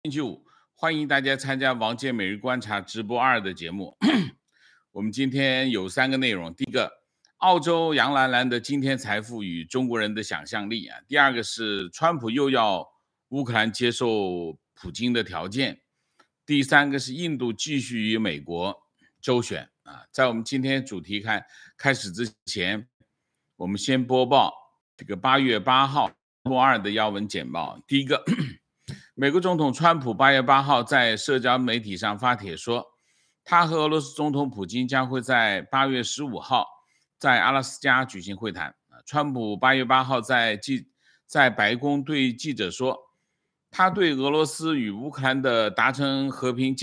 星期五，欢迎大家参加王健每日观察直播2的节目。我们今天有3个内容，第一个，澳洲杨蓝蓝的惊天财富与中国人的想象力啊；第二个是川普又要乌克兰接受普京的条件；第三个是印度继续与美国周旋啊。在我们今天主题开始之前，我们先播报这个8月8号周2的要闻简报。第一个。美国总统川普8月8号在社交媒体上发帖说，他和俄罗斯总统普京将会在8月15号在阿拉斯加举行会谈。川普8月8号在白宫对记者说，他对俄罗斯与乌克兰的达成和平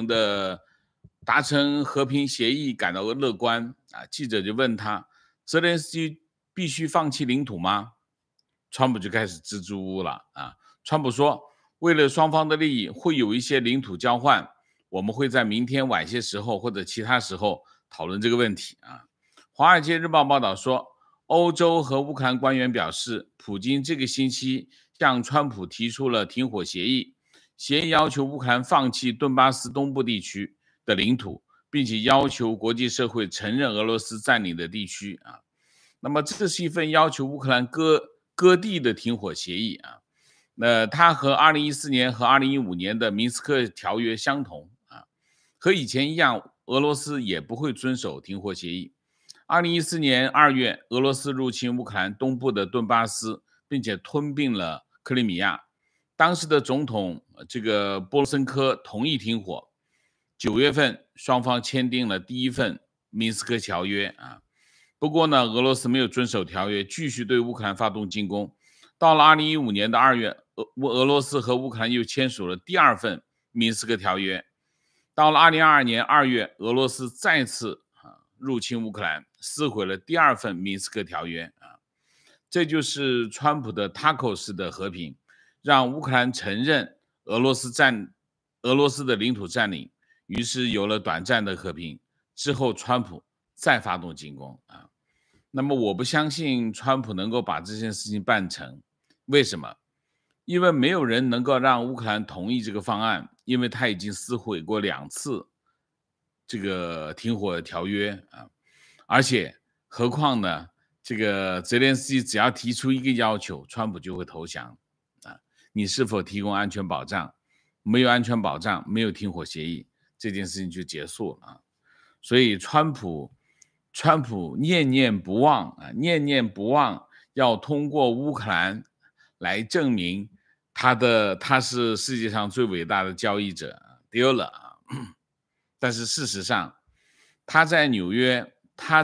协议感到乐观。记者就问他，泽连斯基必须放弃领土吗？川普就开始支支吾吾了啊。川普说，为了双方的利益，会有一些领土交换，我们会在明天晚些时候或者其他时候讨论这个问题啊。华尔街日报报道说，欧洲和乌克兰官员表示，普京这个星期向川普提出了停火协议，协议要求乌克兰放弃顿巴斯东部地区的领土，并且要求国际社会承认俄罗斯占领的地区啊。那么这是一份要求乌克兰割地的停火协议啊。它和2014年和2015年的明斯克条约相同啊，和以前一样，俄罗斯也不会遵守停火协议。2014年2月，俄罗斯入侵乌克兰东部的顿巴斯，并且吞并了克里米亚。当时的总统波罗申科同意停火。9月份，双方签订了第一份明斯克条约啊。不过呢，俄罗斯没有遵守条约，继续对乌克兰发动进攻。到了2015年的2月，俄罗斯和乌克兰又签署了第2份明斯克条约。到了2022年2月，俄罗斯再次入侵乌克兰，撕毁了第2份明斯克条约啊。这就是川普的 taco 式的和平，让乌克兰承认俄罗斯的领土占领，于是有了短暂的和平。之后，川普再发动进攻啊。那么我不相信川普能够把这件事情办成。为什么？因为没有人能够让乌克兰同意这个方案，因为他已经撕毁过2次这个停火条约啊。而且何况呢，这个泽连斯基只要提出一个要求，川普就会投降啊。你是否提供安全保障？没有安全保障，没有停火协议，这件事情就结束了啊。所以川普念念不忘啊，念念不忘要通过乌克兰来证明他是世界上最伟大的交易者，丢了啊。但是事实上，他在纽约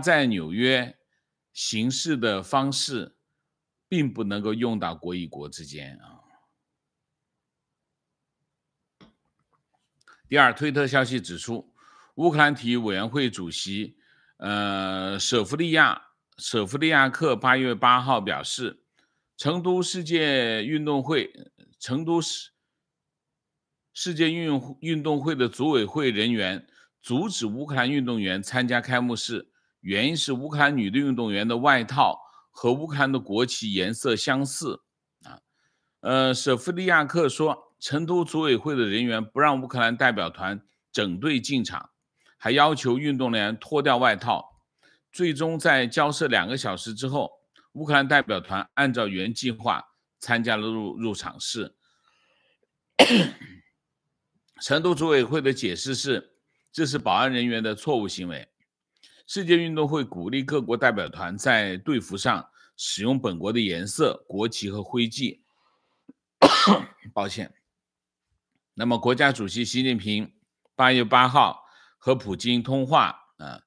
行事的方式并不能够用到国与国之间啊。第二，推特消息指出，乌克兰体育委员会主席舍夫利亚克8月8号表示，成都世界运动会的组委会人员阻止乌克兰运动员参加开幕式，原因是乌克兰女的运动员的外套和乌克兰的国旗颜色相似啊。舍夫利亚克说，成都组委会的人员不让乌克兰代表团整队进场，还要求运动员脱掉外套。最终在交涉2个小时之后，乌克兰代表团按照原计划参加了入场式。成都组委会的解释是，这是保安人员的错误行为。世界运动会鼓励各国代表团在队服上使用本国的颜色、国旗和徽记。抱歉。那么国家主席习近平8月8号和普京通话啊，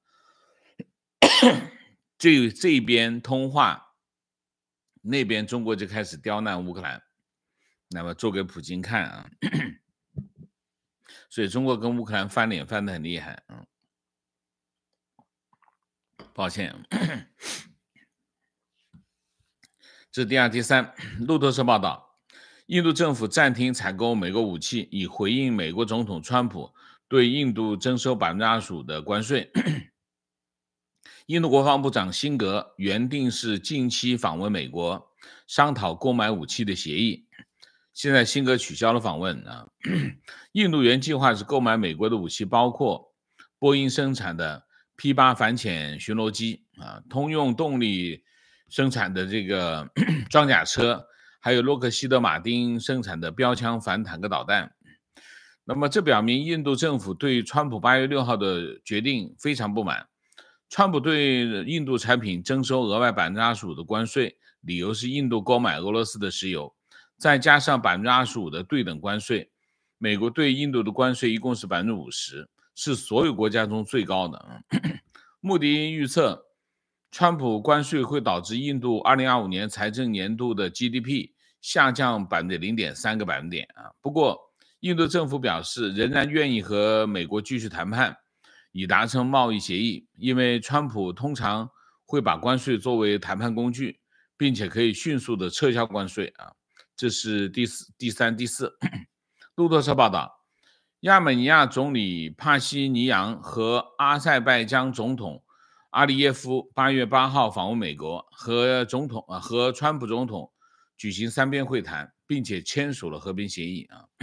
这边通话，那边中国就开始刁难乌克兰，那么做给普京看啊。所以中国跟乌克兰翻脸翻得很厉害。抱歉。这是第二。第三，路透社报道，印度政府暂停采购美国武器，以回应美国总统川普对印度征收25%的关税。印度国防部长辛格原定是近期访问美国，商讨购买武器的协议。 现在辛格取消了访问啊。印度原计划是购买美国的武器，包括波音生产的 P8反潜巡逻机啊，通用动力生产的这个装甲车，还有洛克希德马丁生产的标枪反坦克导弹。那么这表明印度政府对川普8月6号的决定非常不满。川普对印度产品征收额外25%的关税，理由是印度购买俄罗斯的石油，再加上25%的对等关税，美国对印度的关税一共是50%，是所有国家中最高的。穆迪预测，川普关税会导致印度2025年财政年度的 GDP 下降0.3个百分点啊。不过，印度政府表示仍然愿意和美国继续谈判，以达成贸易协议，因为川普通常会把关税作为谈判工具，并且可以迅速的撤销关税啊。这是第三、第四。路透社报道，亚美尼亚总理帕西尼扬和阿塞拜疆总统阿利耶夫8月8号访问美国，和川普总统举行3边会谈，并且签署了和平协议啊。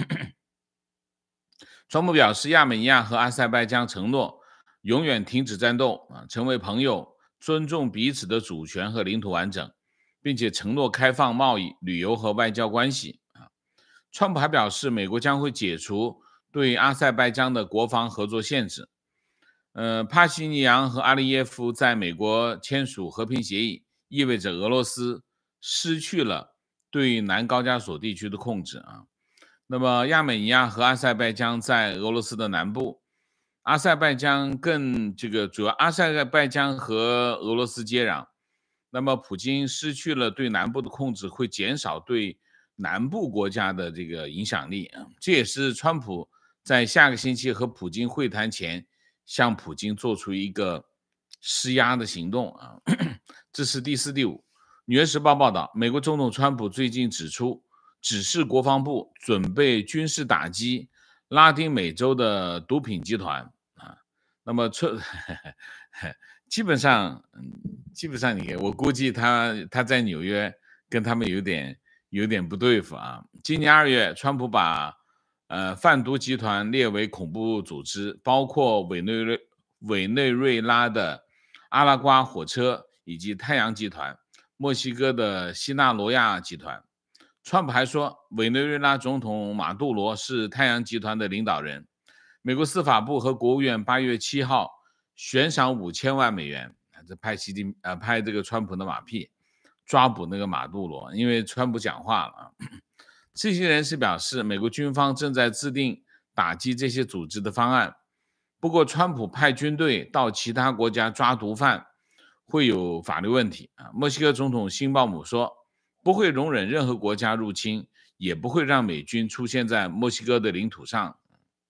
川普表示，亚美尼亚和阿塞拜疆承诺永远停止战斗啊，成为朋友，尊重彼此的主权和领土完整，并且承诺开放贸易、旅游和外交关系啊。川普还表示，美国将会解除对阿塞拜疆的国防合作限制。帕西尼扬和阿利耶夫在美国签署和平协议，意味着俄罗斯失去了对南高加索地区的控制啊。那么亚美尼亚和阿塞拜疆在俄罗斯的南部，阿塞拜疆主要阿塞拜疆和俄罗斯接壤。那么普京失去了对南部的控制，会减少对南部国家的这个影响力啊。这也是川普在下个星期和普京会谈前向普京做出一个施压的行动啊。这是第四、第五。纽约时报报道，美国总统川普最近指示国防部准备军事打击拉丁美洲的毒品集团啊。那么基本上我估计他在纽约跟他们有点不对付啊。今年2月，川普把贩毒集团列为恐怖组织，包括委内瑞拉的阿拉瓜火车以及太阳集团、墨西哥的西纳罗亚集团。川普还说，委内瑞拉总统马杜罗是太阳集团的领导人。美国司法部和国务院8月7号悬赏5000万美元，这拍这个川普的马屁，抓捕那个马杜罗，因为川普讲话了。这些人士表示，美国军方正在制定打击这些组织的方案。不过，川普派军队到其他国家抓毒贩会有法律问题啊。墨西哥总统辛鲍姆说，不会容忍任何国家入侵，也不会让美军出现在墨西哥的领土上。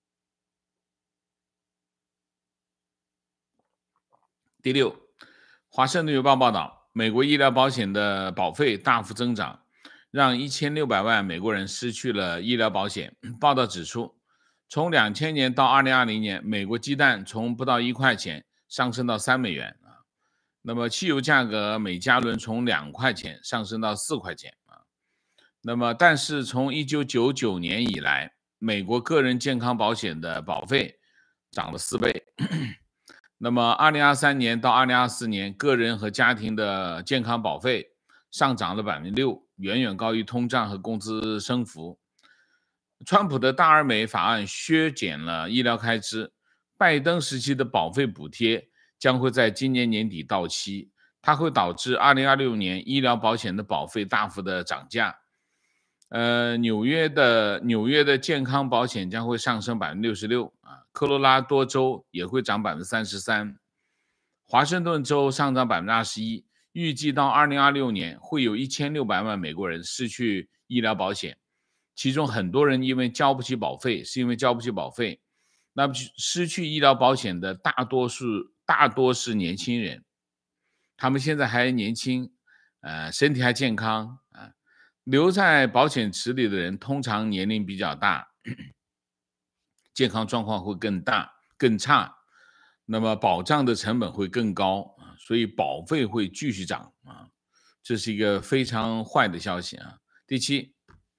第六，华盛顿邮报报道，美国医疗保险的保费大幅增长，让1600万美国人失去了医疗保险。报道指出，从2000年到2020年，美国鸡蛋从不到1块钱上升到3美元啊。那么汽油价格每加仑从2块钱上升到4块钱啊。那么但是从1999年以来，美国个人健康保险的保费涨了4倍。那么2023年到2024年，个人和家庭的健康保费上涨了6%，远远高于通胀和工资升幅。川普的大而美法案削减了医疗开支，拜登时期的保费补贴将会在今年年底到期，它会导致2026年医疗保险的保费大幅的涨价。纽约的健康保险将会上升66%啊，科罗拉多州也会涨33%，华盛顿州上涨21%。预计到2026年会有1600万美国人失去医疗保险，其中很多人因为交不起保费，那么失去医疗保险的大多是年轻人，他们现在还年轻，身体还健康啊。留在保险池里的人通常年龄比较大，健康状况会更差，那么保障的成本会更高，所以保费会继续涨啊，这是一个非常坏的消息啊。第七，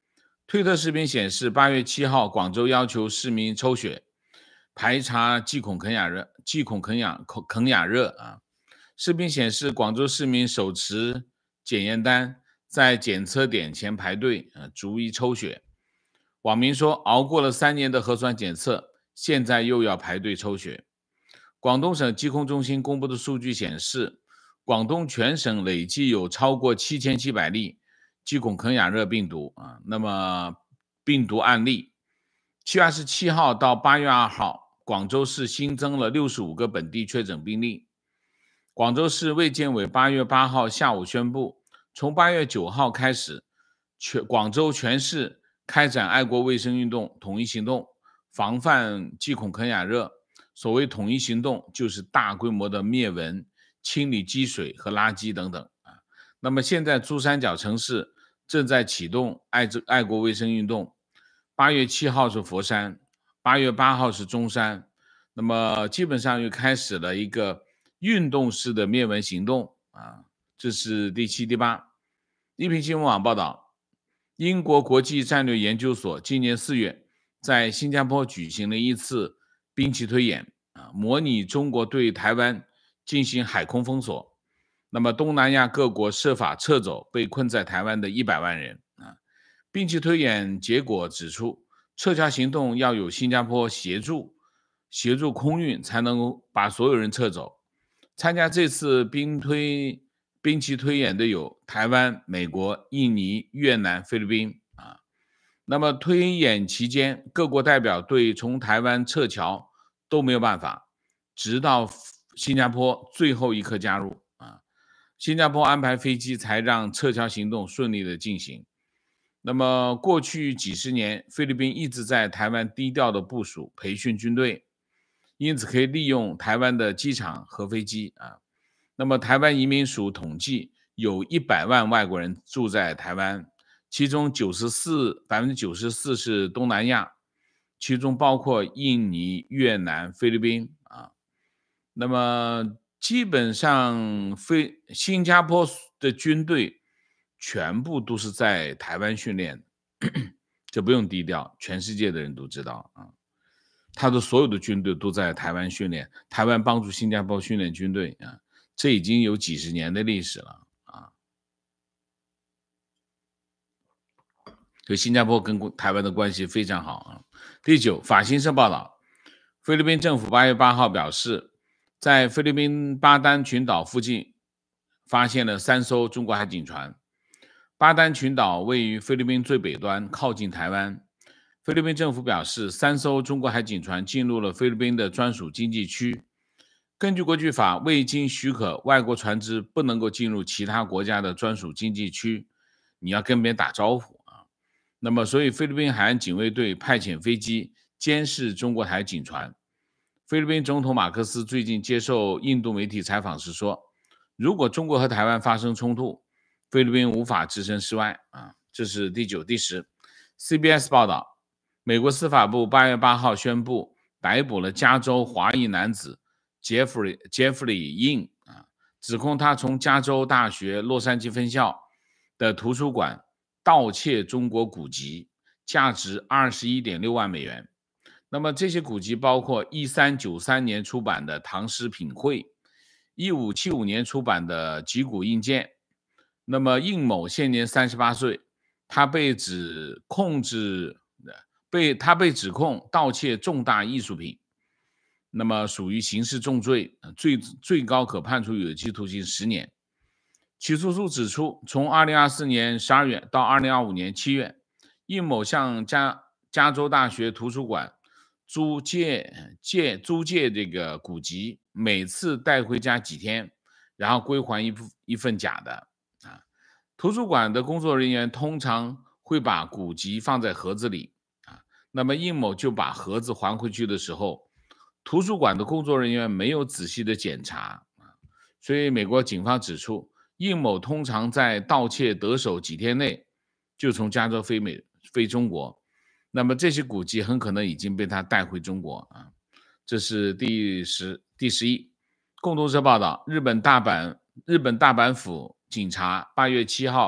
推特视频显示，8月7号，广州要求市民抽血排查忌孔肯雅热啊。视频显示，广州市民手持检验单，在检测点前排队，逐一抽血。网民说，熬过了3年的核酸检测，现在又要排队抽血。广东省疾控中心公布的数据显示，广东全省累计有超过7700例忌孔肯雅热病毒那么病毒案例。7月27号到8月2号，广州市新增了65个本地确诊病例。广州市卫健委8月8号下午宣布，从8月9号开始，广州全市开展爱国卫生运动统一行动，防范忌孔肯雅热。所谓统一行动，就是大规模的灭蚊、清理积水和垃圾等等那么现在珠三角城市正在启动爱国卫生运动，8月7号是佛山，8月8号是中山，那么基本上又开始了一个运动式的灭蚊行动这是第7、第8。一品新闻网报道，英国国际战略研究所今年4月在新加坡举行了一次兵棋推演模拟中国对台湾进行海空封锁，那么东南亚各国设法撤走被困在台湾的100万人兵棋推演结果指出，撤侨行动要有新加坡协助空运才能把所有人撤走。参加这次兵棋推演的有台湾、美国、印尼、越南、菲律宾那么推演期间，各国代表对从台湾撤侨都没有办法，直到新加坡最后一刻加入新加坡安排飞机才让撤侨行动顺利的进行。那么过去几十年，菲律宾一直在台湾低调的部署培训军队，因此可以利用台湾的机场和飞机那么台湾移民署统计有100万外国人住在台湾，其中94%是东南亚，其中包括印尼、越南、菲律宾那么基本上新加坡的军队全部都是在台湾训练这不用低调，全世界的人都知道他的所有的军队都在台湾训练，台湾帮助新加坡训练军队这已经有几十年的历史了所以新加坡跟台湾的关系非常好第9，法新社报道，菲律宾政府8月8号表示，在菲律宾巴丹群岛附近发现了3艘中国海警船。巴丹群岛位于菲律宾最北端，靠近台湾。菲律宾政府表示，3艘中国海警船进入了菲律宾的专属经济区。根据国际法，未经许可，外国船只不能够进入其他国家的专属经济区，你要跟别人打招呼那么，所以菲律宾海岸警卫队派遣飞机监视中国海警船。菲律宾总统马克思最近接受印度媒体采访时说，如果中国和台湾发生冲突，菲律宾无法置身事外这是第9、第10。CBS 报道，美国司法部8月8号宣布逮捕了加州华裔男子 Jeffrey Ying 指控他从加州大学洛杉矶分校的图书馆盗窃中国古籍，价值21.6万美元。那么这些古籍包括1393年出版的《唐诗品汇》，1575年出版的《集古印鉴》。那么应某现年38岁，他被指控盗窃重大艺术品，那么属于刑事重罪，最高可判处有期徒刑10年。起诉书指出，从2024年12月到2025年7月，应某向加州大学图书馆租借这个古籍，每次带回家几天，然后归还一份假的图书馆的工作人员通常会把古籍放在盒子里那么应某就把盒子还回去的时候，图书馆的工作人员没有仔细的检查所以美国警方指出，应某通常在盗窃得手几天内就从加州飞中国，那么这些古籍很可能已经被他带回中国这是第11。共同社报道，日本大阪府警察8月7号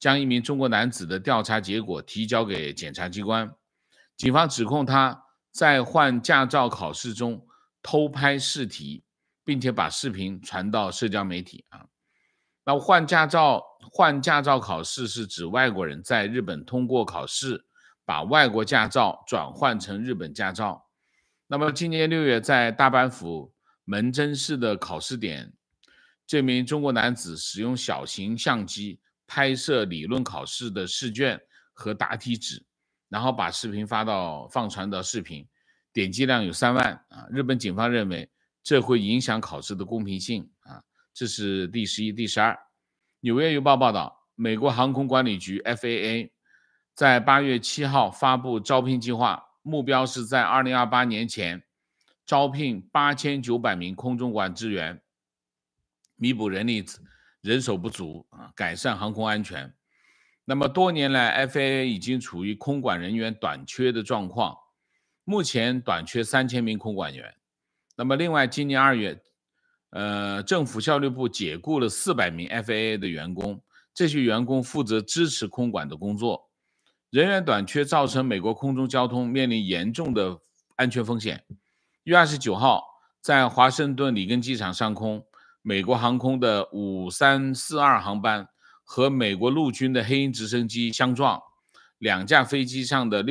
将一名中国男子的调查结果提交给检察机关。警方指控他在换驾照考试中偷拍试题，并且把视频传到社交媒体。那换驾照考试是指外国人在日本通过考试，把外国驾照转换成日本驾照。那么今年6月，在大阪府门真市的考试点，这名中国男子使用小型相机拍摄理论考试的试卷和答题纸，然后把视频放传到视频，点击量有3万。日本警方认为这会影响考试的公平性。这是第11、第12。纽约邮报报道，美国航空管理局 FAA 在8月7号发布招聘计划，目标是在2028年前招聘8900名空中管制员，弥补人手不足，改善航空安全。那么多年来 FAA 已经处于空管人员短缺的状况，目前短缺3000名空管员。那么另外今年2月政府效率部解雇了400名 FAA 的员工，这些员工负责支持空管的工作。人员短缺造成美国空中交通面临严重的安全风险。1月29号，在华盛顿里根机场上空，美国航空的5342航班和美国陆军的黑鹰直升机相撞，2架飞机上的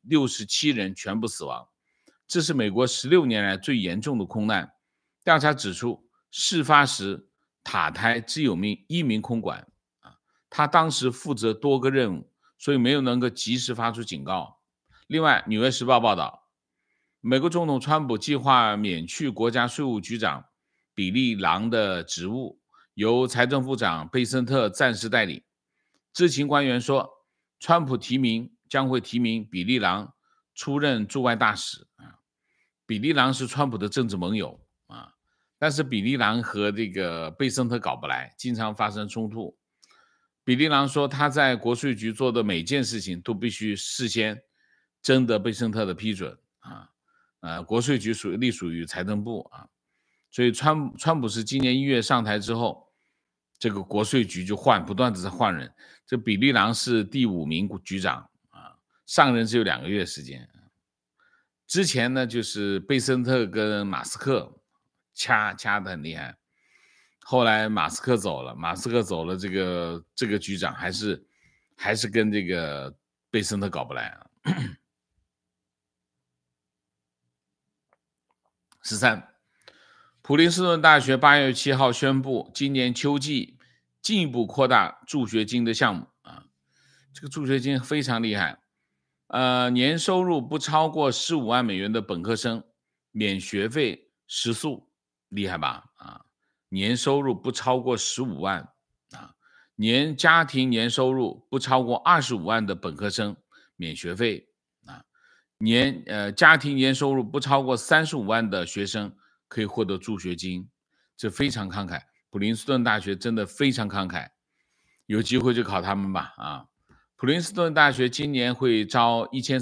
67人全部死亡。这是美国16年来最严重的空难。调查指出，事发时塔台只有1名空管，他当时负责多个任务，所以没有能够及时发出警告。另外，《纽约时报》报道，美国总统川普计划免去国家税务局长比利·狼的职务，由财政部长贝森特暂时代理。知情官员说，川普将会提名比利·狼出任驻外大使。比利·狼是川普的政治盟友，但是比利·狼和这个贝森特搞不来，经常发生冲突。比利·狼说，他在国税局做的每件事情都必须事先征得贝森特的批准。国税局隶属于财政部。所以川普是今年1月上台之后，这个国税局就不断的在换人。这比利·狼是第5名局长，上任只有2个月时间。之前呢，就是贝森特跟马斯克掐得很厉害，后来马斯克走了，这个局长还是跟这个贝森特搞不来。13，普林斯顿大学8月7号宣布，今年秋季进一步扩大助学金的项目。这个助学金非常厉害。年收入不超过15万美元的本科生免学费食宿，厉害吧？年收入不超过15万，家庭年收入不超过25万的本科生免学费，家庭年收入不超过35万的学生可以获得助学金，这非常慷慨。普林斯顿大学真的非常慷慨，有机会就考他们吧。普林斯顿大学今年会招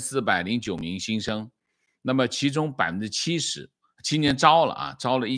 1409名新生，那么其中70%，今年招了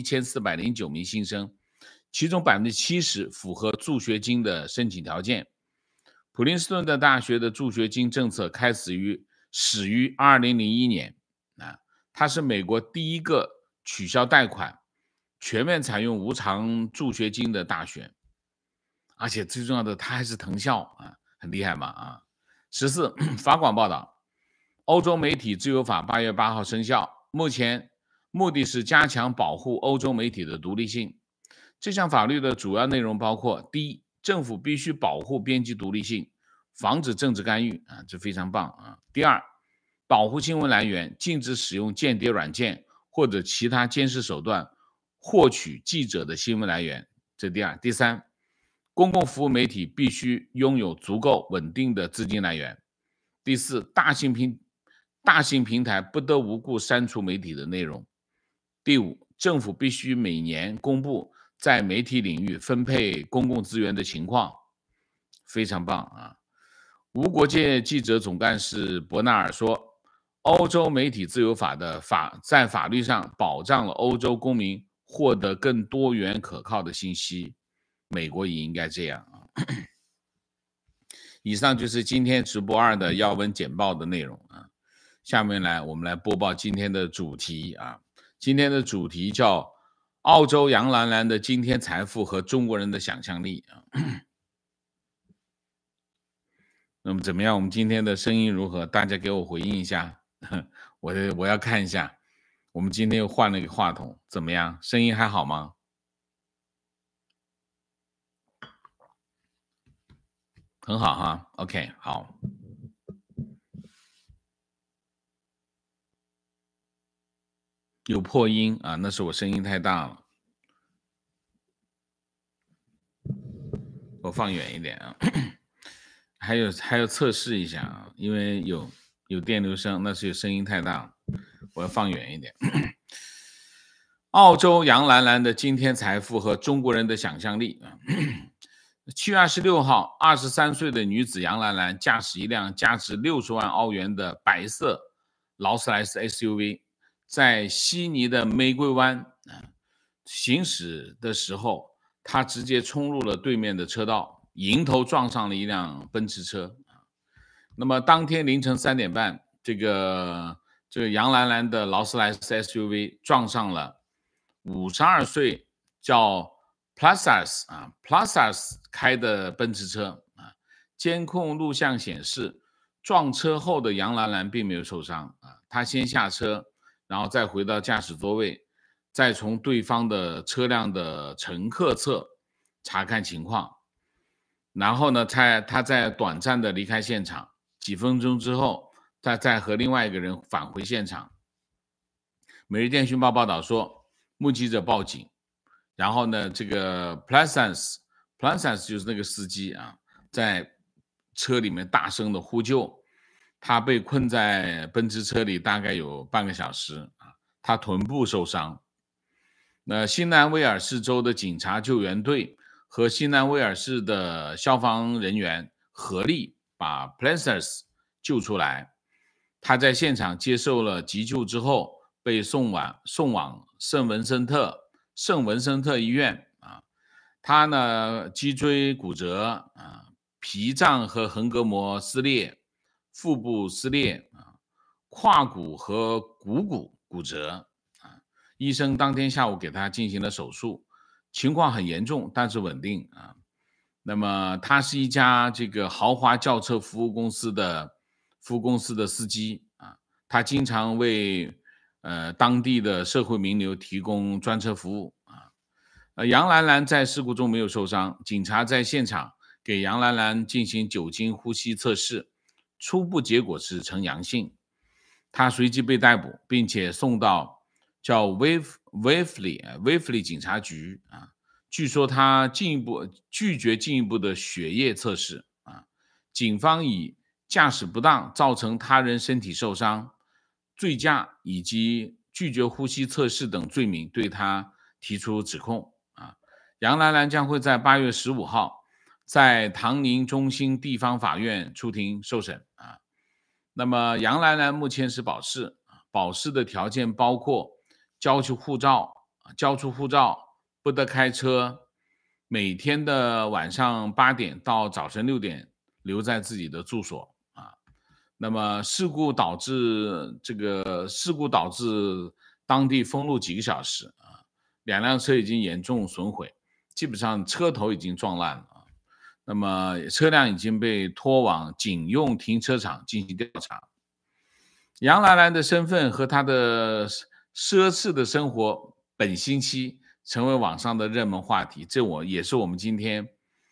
1409名新生，其中70%符合助学金的申请条件。普林斯顿的大学的助学金政策始于2001年，它是美国第一个取消贷款、全面采用无偿助学金的大学，而且最重要的，它还是藤校，很厉害嘛。14，法广报道，欧洲媒体自由法8月8号生效，目的是加强保护欧洲媒体的独立性。这项法律的主要内容包括：第一，政府必须保护编辑独立性，防止政治干预，这非常棒。第二，保护新闻来源，禁止使用间谍软件或者其他监视手段获取记者的新闻来源，这第二。第三，公共服务媒体必须拥有足够稳定的资金来源。第四，大型平台不得无故删除媒体的内容。第五，政府必须每年公布在媒体领域分配公共资源的情况，非常棒。无国界记者总干事伯纳尔说，欧洲媒体自由法在法律上保障了欧洲公民获得更多元可靠的信息，美国也应该这样。 以上就是今天直播2的要闻简报的内容啊。下面我们来播报今天的主题啊。今天的主题叫澳洲杨兰兰的惊天财富和中国人的想象力啊。那么怎么样？我们今天的声音如何？大家给我回应一下。我要看一下，我们今天又换了一个话筒，怎么样？声音还好吗？很好哈 ，OK， 好。有破音啊，那是我声音太大了。我放远一点啊。还有测试一下啊，因为有电流声，那是有声音太大了，我要放远一点。澳洲杨兰兰的惊天财富和中国人的想象力。7月26号，23岁的女子杨兰兰驾驶一辆价值60万澳元的白色劳斯莱斯 SUV， 在悉尼的玫瑰湾行驶的时候，她直接冲入了对面的车道，迎头撞上了一辆奔驰车。那么当天凌晨3点半，这个杨兰兰的劳斯莱斯 SUV 撞上了52岁叫 Plazas 开的奔驰车啊。监控录像显示，撞车后的杨兰兰并没有受伤啊，她先下车，然后再回到驾驶座位，再从对方的车辆的乘客侧查看情况，然后呢，他再短暂的离开现场，几分钟之后，他再和另外一个人返回现场。每日电讯报报道说，目击者报警，然后呢，这个 Plazas 就是那个司机啊，在车里面大声的呼救，他被困在奔驰车里大概有半个小时啊，他臀部受伤。那新南威尔士州的警察救援队和新南威尔士的消防人员合力把 Plazas 救出来。他在现场接受了急救之后，被送往圣文森特医院啊。他呢脊椎骨折啊，脾脏和横膈膜撕裂，腹部撕裂啊，胯骨和股骨折啊。医生当天下午给他进行了手术，情况很严重，但是稳定啊。那么他是一家这个豪华轿车服务公司的司机啊，他经常为当地的社会名流提供专车服务啊。杨兰兰在事故中没有受伤，警察在现场给杨兰兰进行酒精呼吸测试，初步结果是呈阳性。他随即被逮捕，并且送到叫 Waverley 警察局啊。据说他拒绝进一步的血液测试啊。警方以驾驶不当造成他人身体受伤、醉驾以及拒绝呼吸测试等罪名对他提出指控啊。杨兰兰将会在8月15号在唐宁中心地方法院出庭受审啊。那么杨兰兰目前是保释的条件包括交出护照，不得开车，每天的晚上8点到早晨6点留在自己的住所啊。那么事故导致当地封路几个小时啊，2辆车已经严重损毁，基本上车头已经撞烂了啊。那么车辆已经被拖往警用停车场进行调查。杨兰兰的身份和她的奢侈的生活本星期成为网上的热门话题，这也是我们今天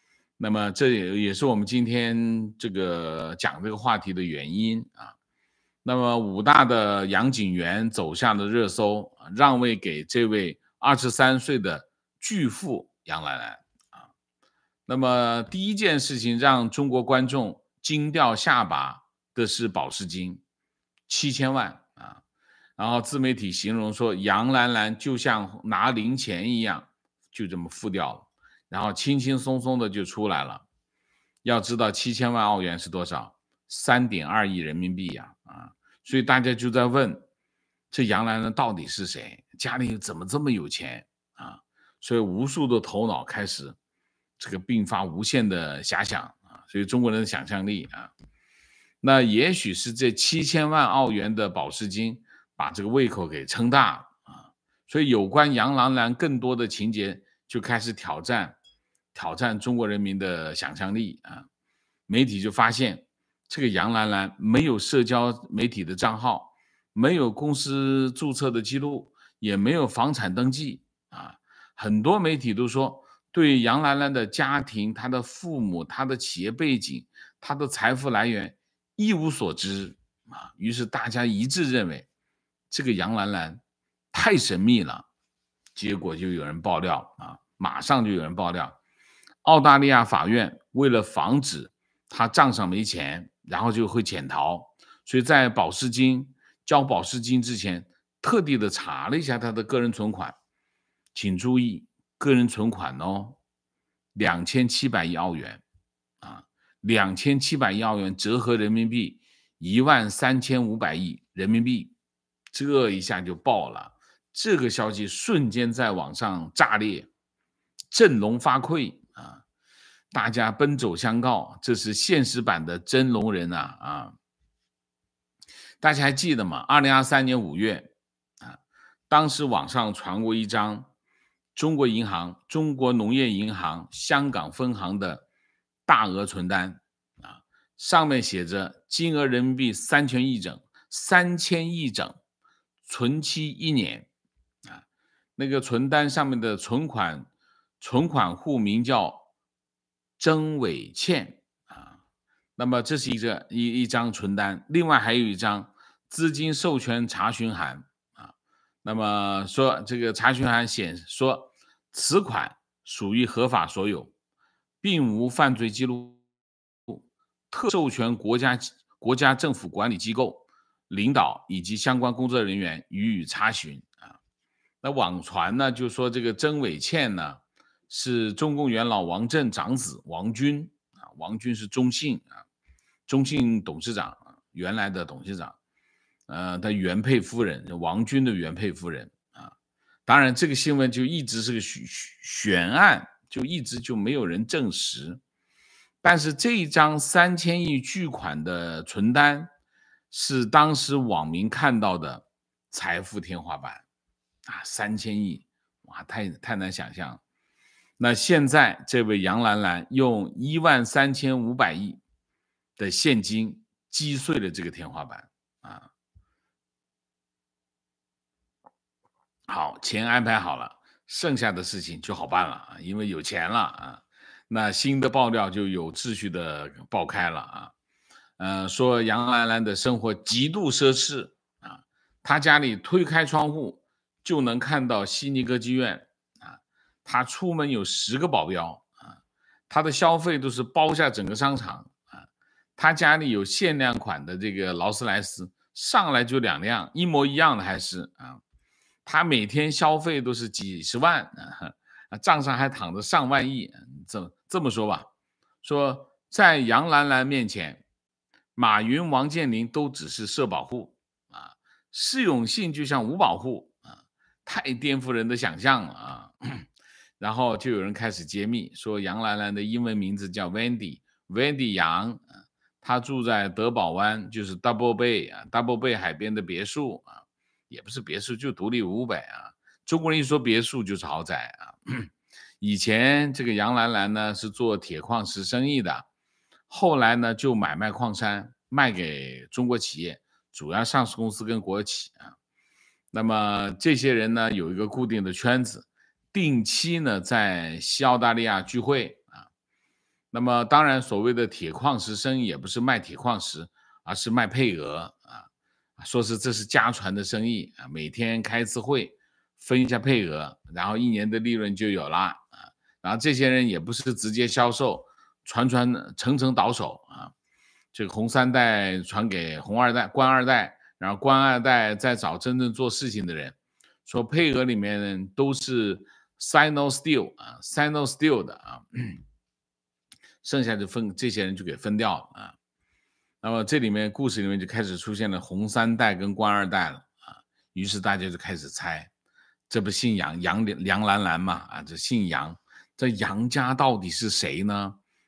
这个讲这个话题的原因啊。那么5大的洋警员走下了热搜，让位给这位23岁的巨富杨兰兰啊。那么第一件事情让中国观众惊掉下巴的是保释金7000万啊。然后自媒体形容说，杨兰兰就像拿零钱一样，就这么付掉了，然后轻轻松松的就出来了。要知道7000万澳元是多少？3.2亿人民币呀啊！所以大家就在问，这杨兰兰到底是谁？家里怎么这么有钱啊？所以无数的头脑开始这个迸发无限的遐想啊。 所以中国人的想象力啊，那也许是这7000万澳元的保释金把这个胃口给撑大了啊，所以有关杨兰兰更多的情节就开始挑战中国人民的想象力啊。媒体就发现这个杨兰兰没有社交媒体的账号，没有公司注册的记录，也没有房产登记啊。很多媒体都说对杨兰兰的家庭、她的父母、她的企业背景、她的财富来源一无所知啊。于是大家一致认为这个杨兰兰太神秘了。结果就有人爆料啊，马上就有人爆料，澳大利亚法院为了防止他账上没钱，然后就会潜逃，所以在交保释金之前，特地的查了一下他的个人存款。请注意，个人存款2700亿澳元啊，2700亿澳元折合人民币13500亿人民币，这一下就爆了。这个消息瞬间在网上炸裂，振聋发聩啊！大家奔走相告，这是现实版的真龙人啊！大家还记得吗？2023年5月啊，当时网上传过一张中国农业银行香港分行的大额存单啊，上面写着金额人民币3000亿整，存期1年。那个存单上面的存款户名叫曾伟倩啊，那么这是一张存单，另外还有一张资金授权查询函啊，那么说这个查询函显示说此款属于合法所有，并无犯罪记录，特授权国家政府管理机构领导以及相关工作人员予以查询啊。那网传呢，就说这个曾伟倩呢是中共元老王震长子王军啊，王军是中信董事长，原来的董事长，的原配夫人，王军的原配夫人啊。当然，这个新闻就一直是个悬案，就一直就没有人证实。但是这一张3000亿巨款的存单是当时网民看到的财富天花板啊，3000亿，哇，太难想象。那现在这位杨兰兰用13500亿的现金击碎了这个天花板啊！好，钱安排好了，剩下的事情就好办了啊，因为有钱了啊。那新的爆料就有秩序的爆开了啊，说杨兰兰的生活极度奢侈啊，她家里推开窗户就能看到悉尼歌剧院啊，她出门有10个保镖啊，她的消费都是包下整个商场啊，她家里有限量款的这个劳斯莱斯，上来就2辆，一模一样的还是啊，她每天消费都是几十万啊，账上还躺着上万亿，这么说吧，说在杨兰兰面前，马云、王健林都只是社保户啊，释永信就像五保户啊，太颠覆人的想象了啊。然后就有人开始揭秘，说杨兰兰的英文名字叫 Wendy 杨，她住在德宝湾，就是 Double Bay 海边的别墅啊，也不是别墅，就独立500啊。中国人一说别墅就是豪宅啊。以前这个杨兰兰呢是做铁矿石生意的，后来呢就买卖矿山卖给中国企业，主要上市公司跟国企啊。那么这些人呢有一个固定的圈子，定期呢在西澳大利亚聚会啊。那么当然所谓的铁矿石生意也不是卖铁矿石，而是卖配额啊，说是这是家传的生意啊，每天开一次会分一下配额，然后1年的利润就有了啊。然后这些人也不是直接销售，层倒手啊。这个红3代传给红2代、官2代，然后官2代再找真正做事情的人，说配额里面都是 Sino Steel 的啊，剩下就这些人就给分掉了啊。那么这里面故事里面就开始出现了红3代跟官2代了啊，于是大家就开始猜，这不姓杨兰兰嘛啊，这姓杨，这杨家到底是谁呢？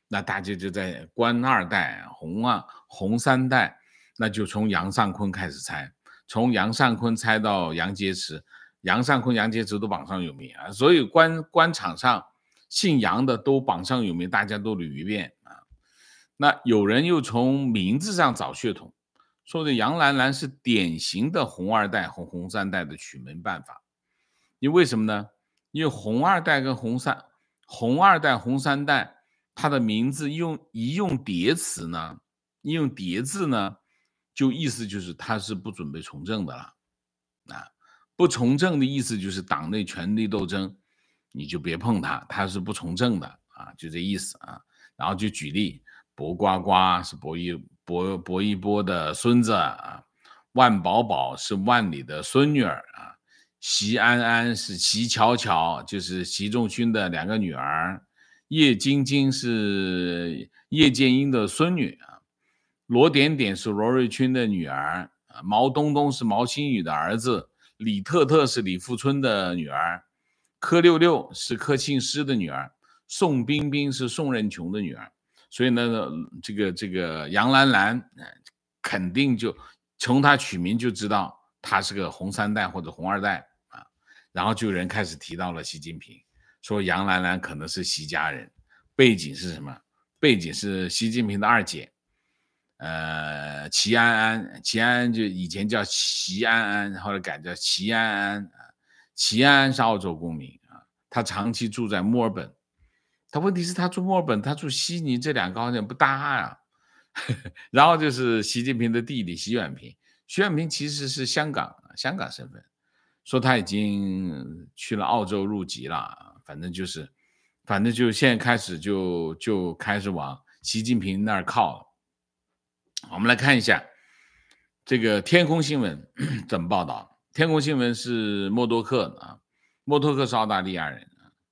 那大家就在官二代、红三代，那就从杨尚昆开始猜，从杨尚昆猜到杨洁篪，杨尚昆、杨洁篪都榜上有名啊，所以官场上姓杨的都榜上有名，大家都捋一遍啊。那有人又从名字上找血统，说的杨兰兰是典型的红二代和红三代的取名办法。因为什么呢？因为红二代、红三代，它的名字一用叠词呢，一用叠字呢，就意思就是他是不准备从政的了。啊，不从政的意思就是党内权力斗争，你就别碰他，他是不从政的啊，就这意思啊。然后就举例，薄瓜瓜是薄一波的孙子啊，万宝宝是万里的孙女儿啊，席安安是席巧巧，就是习仲勋的2个女儿，叶晶晶是叶剑英的孙女啊，罗点点是罗瑞卿的女儿，毛东东是毛新宇的儿子，李特特是李富春的女儿，柯六六是柯庆施的女儿，宋冰冰是宋任穷的女儿。所以呢，这个杨兰兰肯定就从她取名就知道她是个红三代或者红二代啊。然后就有人开始提到了习近平，说杨兰兰可能是习家人，背景是什么？背景是习近平的二姐，齐安安就以前叫齐安安，后来改叫齐安安啊。齐安安是澳洲公民啊，他长期住在墨尔本。他问题是他住墨尔本，他住悉尼，这2个好像不搭啊。然后就是习近平的弟弟习远平，习远平其实是香港身份，说他已经去了澳洲入籍了，反正就现在开始就开始往习近平那儿靠了。我们来看一下这个天空新闻怎么报道。天空新闻是默多克啊，默多克是澳大利亚人。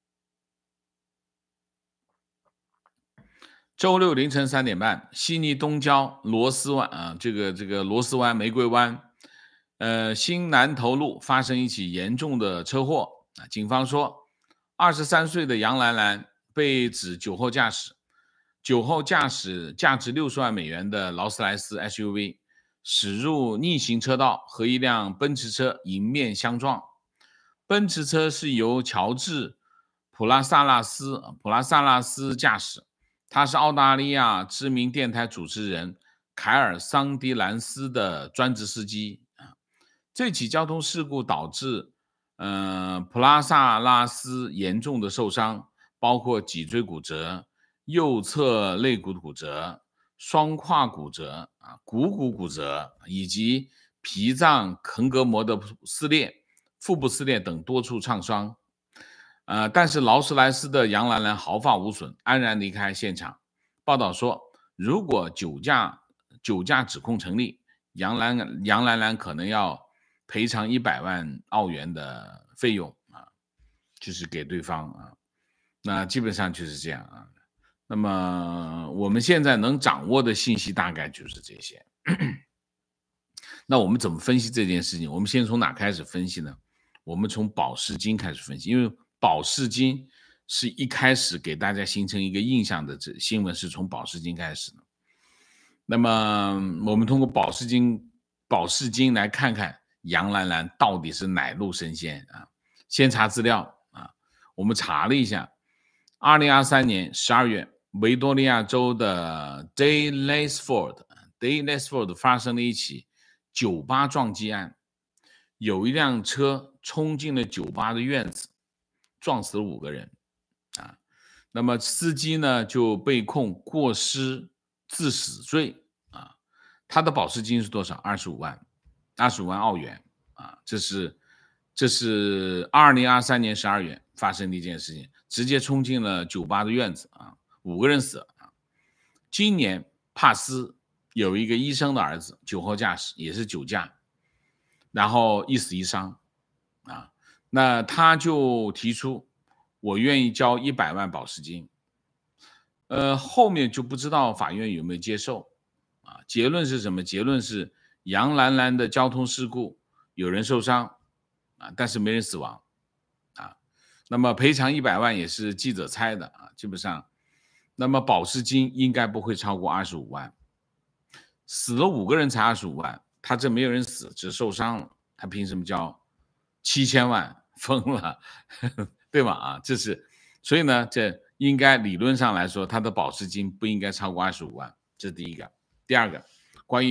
周六凌晨3点半，悉尼东郊罗斯湾啊，这个罗斯湾玫瑰湾，新南头路发生一起严重的车祸啊。警方说，23岁的杨兰兰被指酒后驾驶价值60万美元的劳斯莱斯 SUV 驶入逆行车道，和一辆奔驰车迎面相撞。奔驰车是由乔治普拉萨拉斯驾驶。他是澳大利亚知名电台主持人凯尔桑迪兰斯的专职司机。这起交通事故导致普拉萨拉斯严重的受伤，包括脊椎骨折、右侧肋骨骨折、双胯骨折、股骨骨折以及脾脏横膈膜的撕裂、腹部撕裂等多处创伤。但是劳斯莱斯的杨兰兰毫发无损，安然离开现场。报道说，如果酒驾指控成立，杨兰兰可能要赔偿100万澳元的费用啊，就是给对方啊。那基本上就是这样啊。那么我们现在能掌握的信息大概就是这些。那我们怎么分析这件事情？我们先从哪开始分析呢？我们从保释金开始分析，因为保释金是一开始给大家形成一个印象的，这新闻是从保释金开始的。那么我们通过保释金来看看杨兰兰到底是哪路神仙啊？先查资料啊，我们查了一下，2023年12月，维多利亚州的 Daylesford 发生了一起酒吧撞击案，有一辆车冲进了酒吧的院子，撞死了5个人啊。那么司机呢就被控过失致死罪啊。他的保释金是多少？25万澳元啊。这是2023年12月发生的一件事情，直接冲进了酒吧的院子啊，5个人死了啊。今年帕斯有一个医生的儿子酒后驾驶，也是酒驾，然后1死1伤啊。那他就提出我愿意交100万保释金。后面就不知道法院有没有接受啊。结论是什么？结论是杨兰兰的交通事故有人受伤啊，但是没人死亡啊。那么赔偿100万也是记者猜的啊，基本上那么保释金应该不会超过25万。死了5个人才25万，他这没有人死，只受伤了，他凭什么交7000万？疯了，对吧？啊，这是，所以呢，这应该理论上来说，他的保释金不应该超过25万，这是第一个。第二个，关于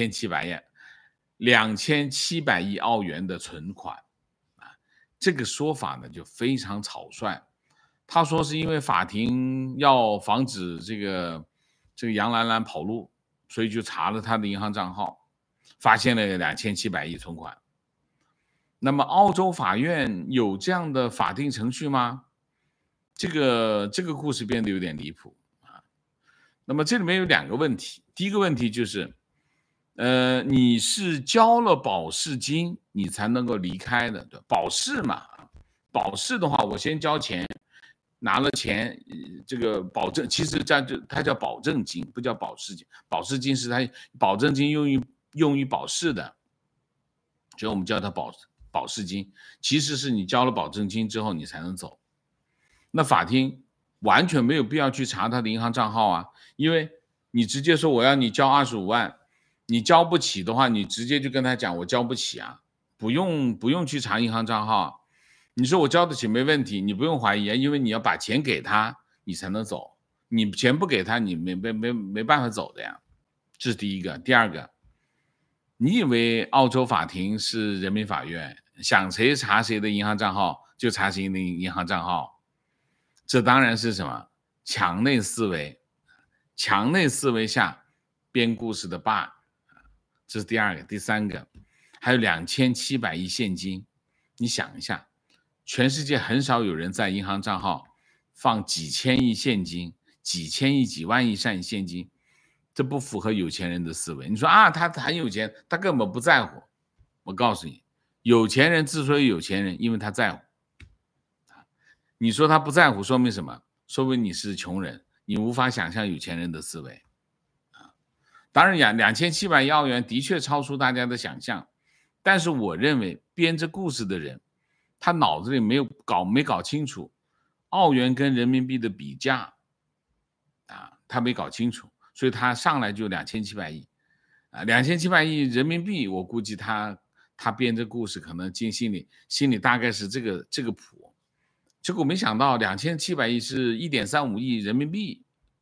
2700亿澳元的存款啊，这个说法呢就非常草率。他说是因为法庭要防止这个杨兰兰跑路，所以就查了他的银行账号，发现了2700亿存款。那么澳洲法院有这样的法定程序吗？这个故事变得有点离谱啊。那么这里面有2个问题，第一个问题就是，你是交了保释金，你才能够离开的，对，保释嘛，保释的话，我先交钱，拿了钱，这个保证其实它叫保证金，不叫保释金，保释金是它保证金用于保释的，所以我们叫它保释金，其实是你交了保证金之后你才能走。那法庭完全没有必要去查他的银行账号啊，因为你直接说我要你交25万，你交不起的话，你直接就跟他讲我交不起啊，不用去查银行账号。你说我交得起没问题，你不用怀疑啊，因为你要把钱给他，你才能走，你钱不给他，你没办法走的呀。这是第一个。第二个，你以为澳洲法庭是人民法院，想谁查谁的银行账号就查谁的银行账号？这当然是什么？墙内思维，墙内思维下编故事的爸。这是第二个。第三个，还有2700亿现金。你想一下，全世界很少有人在银行账号放几千亿现金，几千亿、几万亿现金，这不符合有钱人的思维。你说啊，他很有钱，他根本不在乎。我告诉你，有钱人之所以有钱人，因为他在乎。你说他不在乎，说明什么？说明你是穷人，你无法想象有钱人的思维。当然2700亿澳元的确超出大家的想象，但是我认为编这故事的人，他脑子里没搞清楚澳元跟人民币的比价啊，他没搞清楚，所以他上来就2700亿啊，2700亿人民币，我估计他编这故事可能心里大概是这个谱。结果没想到2700亿是1.35亿人民币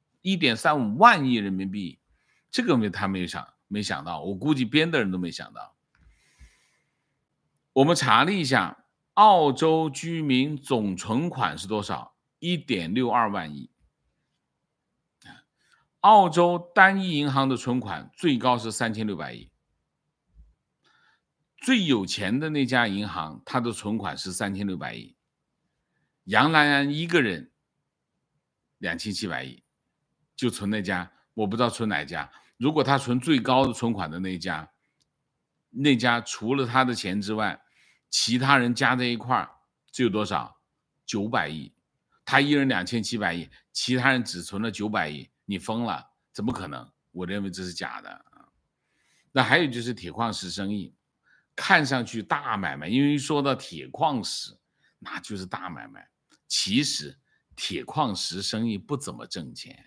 ，1.35万亿人民币，这个他没想到，我估计编的人都没想到。我们查了一下，澳洲居民总存款是多少？ 1.62万亿。澳洲单一银行的存款最高是3600亿，最有钱的那家银行，它的存款是3600亿。杨澜安一个人2700亿，就存那家，我不知道存哪家。如果他存最高的存款的那家除了他的钱之外，其他人加在一块儿只有多少？900亿。他一人2700亿，其他人只存了900亿，你疯了？怎么可能？我认为这是假的。那还有就是铁矿石生意，看上去大买卖，因为一说到铁矿石，那就是大买卖。其实铁矿石生意不怎么挣钱。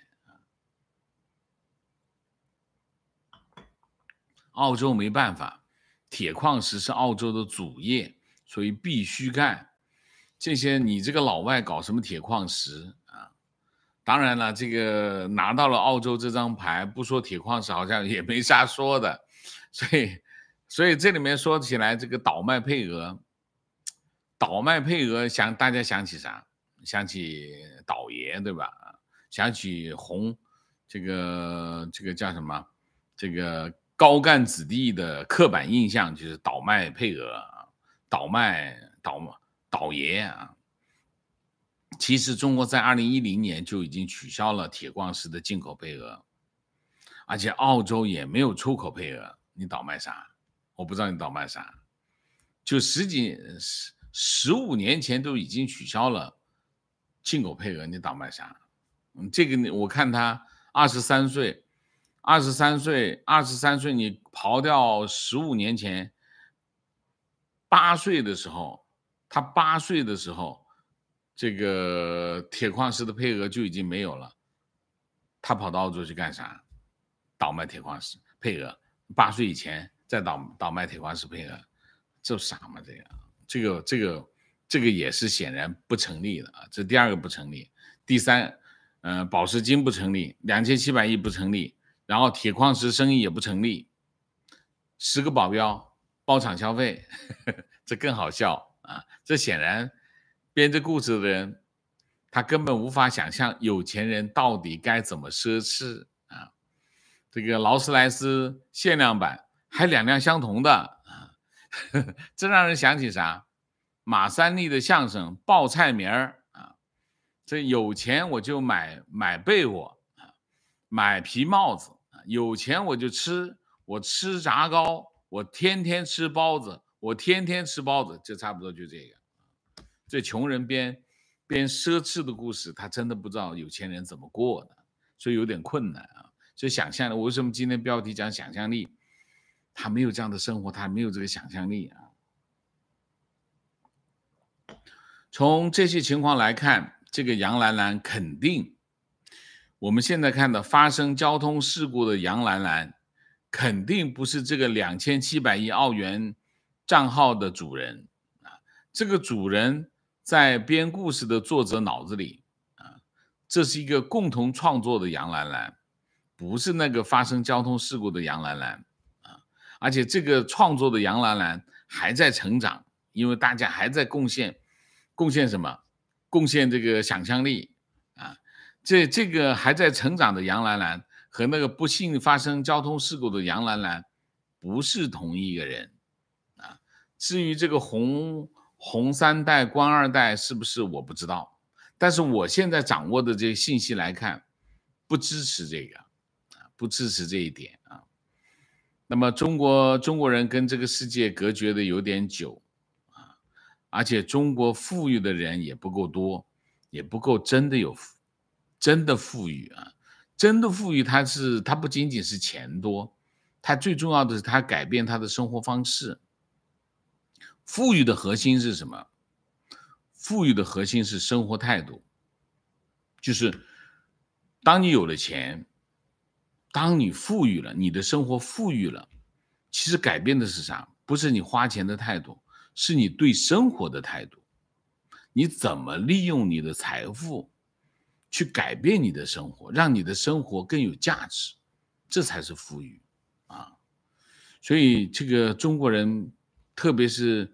澳洲没办法，铁矿石是澳洲的主业，所以必须干。这些你这个老外搞什么铁矿石啊？当然了，这个拿到了澳洲这张牌，不说铁矿石好像也没啥说的。所以这里面说起来，这个倒卖配额大家想起啥？想起倒爷，对吧？想起这个叫什么？这个高干子弟的刻板印象就是倒卖配额，倒爷啊。其实中国在2010年就已经取消了铁矿石的进口配额，而且澳洲也没有出口配额，你倒卖啥？我不知道你倒卖啥。就15年前都已经取消了进口配额，你倒卖啥？这个我看他23岁，你刨掉15年前8岁的时候，他8岁的时候，这个铁矿石的配额就已经没有了。 他跑到澳洲去干啥？倒卖铁矿石配额，8岁以前再倒卖铁矿石配额，这傻吗？这个也是显然不成立的啊，这第二个不成立。第三，宝石金不成立，2700亿不成立，然后铁矿石生意也不成立，10个保镖包场消费，这更好笑啊！这显然编这故事的人，他根本无法想象有钱人到底该怎么奢侈啊！这个劳斯莱斯限量版还2辆相同的啊，这让人想起啥？马三立的相声报菜名儿啊，这有钱我就买被窝啊，买皮帽子啊，有钱我就吃，我吃炸糕，我天天吃包子，我天天吃包子，这差不多就这个。这穷人编奢侈的故事，他真的不知道有钱人怎么过的，所以有点困难啊。所以想象力，我为什么今天标题讲想象力？他没有这样的生活，他没有这个想象力啊。从这些情况来看，这个杨兰兰肯定，我们现在看到发生交通事故的杨兰兰，肯定不是这个2700亿澳元账号的主人啊。这个主人在编故事的作者脑子里啊，这是一个共同创作的杨兰兰，不是那个发生交通事故的杨兰兰啊。而且这个创作的杨兰兰还在成长，因为大家还在贡献什么？贡献这个想象力啊！这个还在成长的杨兰兰和那个不幸发生交通事故的杨兰兰不是同一个人啊。至于这个红3代、官2代是不是我不知道，但是我现在掌握的这个信息来看，不支持这个啊，不支持这一点啊。那么中国人跟这个世界隔绝的有点久。而且中国富裕的人也不够多，也不够真的富裕啊！真的富裕，它不仅仅是钱多，它最重要的是它改变他的生活方式。富裕的核心是什么？富裕的核心是生活态度，就是当你有了钱，当你富裕了，你的生活富裕了，其实改变的是啥？不是你花钱的态度，是你对生活的态度，你怎么利用你的财富去改变你的生活，让你的生活更有价值，这才是富裕啊！所以这个中国人，特别是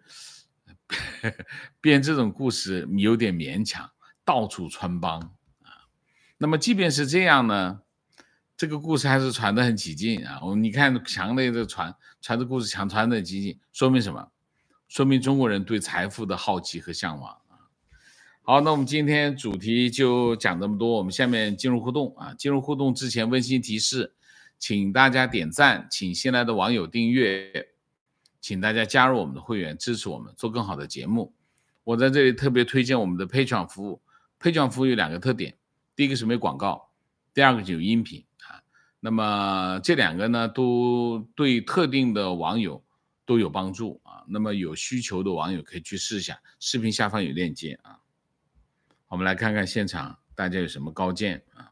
编这种故事有点勉强，到处穿帮啊。那么即便是这样呢，这个故事还是传得很起劲啊！你看强烈的传的故事传得很起劲，说明什么？说明中国人对财富的好奇和向往啊。好，那我们今天主题就讲这么多，我们下面进入互动啊。进入互动之前温馨提示，请大家点赞，请新来的网友订阅，请大家加入我们的会员，支持我们做更好的节目。我在这里特别推荐我们的 Patreon 服务。Patreon 服务有2个特点，第一个是没广告，第二个就有音频啊。那么这2个呢，都对特定的网友都有帮助啊。那么有需求的网友可以去试一下，视频下方有链接啊。我们来看看现场大家有什么高见啊？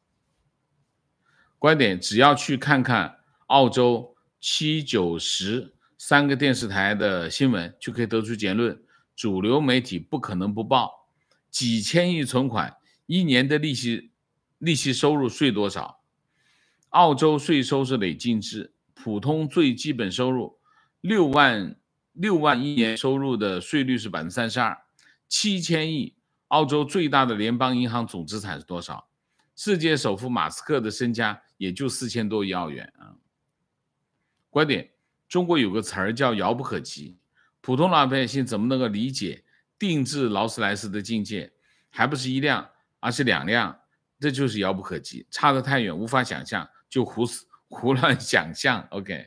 观点，只要去看看澳洲7、9、10 3个电视台的新闻，就可以得出结论：主流媒体不可能不报几千亿存款，1年的利息收入税多少？澳洲税收是累进制，普通最基本收入6万1年收入的税率是 32%，7000亿。澳洲最大的联邦银行总资产是多少？世界首富马斯克的身家也就4000多亿澳元啊。观点，中国有个词儿叫遥不可及，普通老百姓怎么能够理解定制劳斯莱斯的境界？还不是1辆，而是2辆，这就是遥不可及，差得太远，无法想象，就胡乱想象。 OK，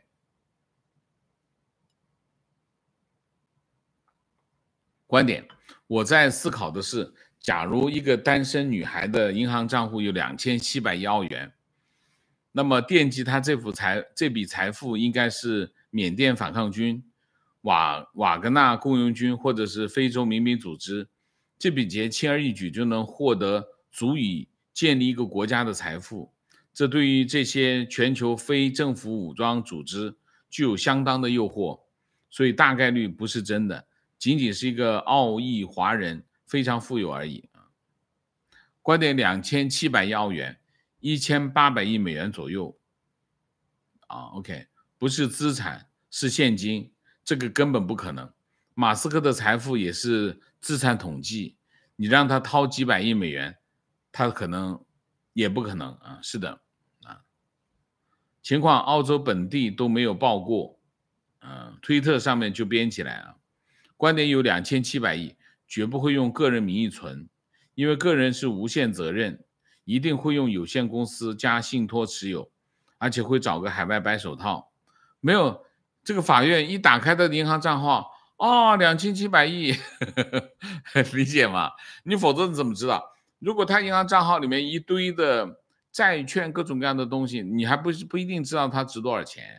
观点，我在思考的是，假如一个单身女孩的银行账户有2700亿澳元，那么惦记她这笔财富应该是缅甸反抗军、瓦格纳雇佣军或者是非洲民兵组织，这笔钱轻而易举就能获得足以建立一个国家的财富。 这对于这些全球非政府武装组织具有相当的诱惑，所以大概率不是真的，仅仅是一个澳裔华人非常富有而已。观点2700亿澳元，1800亿美元左右。OK， 不是资产，是现金，这个根本不可能。马斯克的财富也是资产统计，你让他掏几百亿美元，他可能也不可能啊。是的，情况澳洲本地都没有报过，推特上面就编起来了。观点有2700亿，绝不会用个人名义存，因为个人是无限责任，一定会用有限公司加信托持有，而且会找个海外白手套。没有这个法院一打开的银行账号，2700亿，理解吗？你否则你怎么知道？如果他银行账号里面一堆的债券各种各样的东西，你还不一定知道它值多少钱。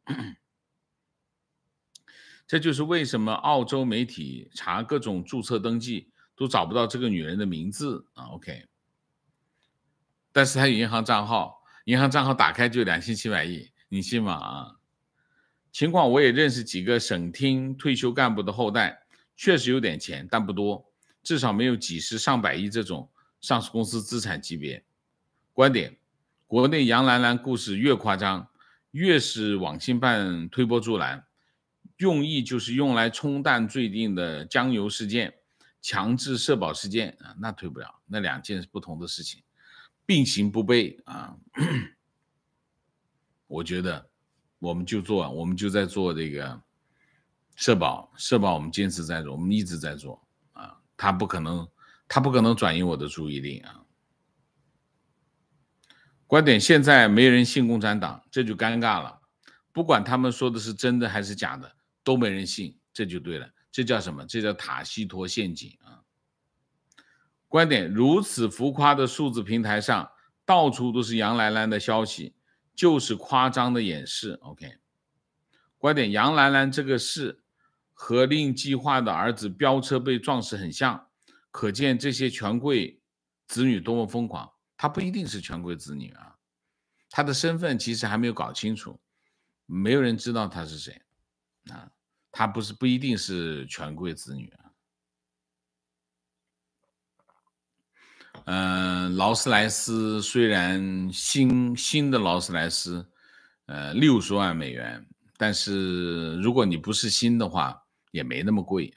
这就是为什么澳洲媒体查各种注册登记都找不到这个女人的名字OK， 但是她有银行账号，银行账号打开就2700亿，你信吗？情况我也认识几个省厅退休干部的后代，确实有点钱，但不多，至少没有几十上百亿这种上市公司资产级别。观点：国内杨兰兰故事越夸张，越是网信办推波助澜，用意就是用来冲淡最近的江油事件、强制社保事件那推不了，那两件是不同的事情，并行不悖我觉得我们就在做这个社保我们坚持在做，我们一直在做他不可能转移我的注意力观点：现在没人信共产党，这就尴尬了。不管他们说的是真的还是假的，都没人信，这就对了。这叫什么？这叫塔西佗陷阱观点：如此浮夸的数字平台上，到处都是杨兰兰的消息，就是夸张的掩饰。OK， 观点：杨兰兰这个事和令计划的儿子飙车被撞死很像，可见这些权贵子女多么疯狂。他不一定是权贵子女他的身份其实还没有搞清楚，没有人知道他是谁他不一定是权贵子女劳斯莱斯虽然新的劳斯莱斯60万美元，但是如果你不是新的话，也没那么贵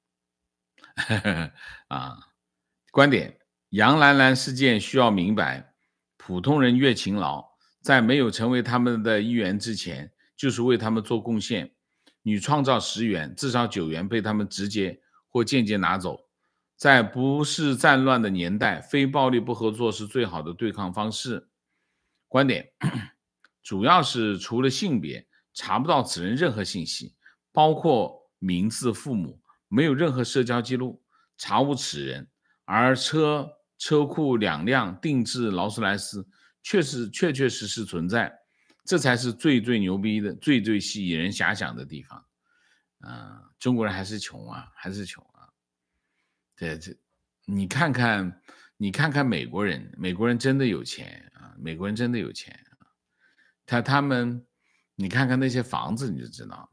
观点：杨兰兰事件需要明白，普通人越勤劳，在没有成为他们的一员之前，就是为他们做贡献。你创造10元，至少9元被他们直接或间接拿走。在不是战乱的年代，非暴力不合作是最好的对抗方式。观点：主要是除了性别，查不到此人任何信息，包括名字、父母，没有任何社交记录，查无此人。而车库2辆定制劳斯莱斯确实存在，这才是最牛逼的、最吸引人遐想的地方。中国人还是穷还是穷对，你看看美国人，美国人真的有钱美国人真的有钱他们，你看看那些房子你就知道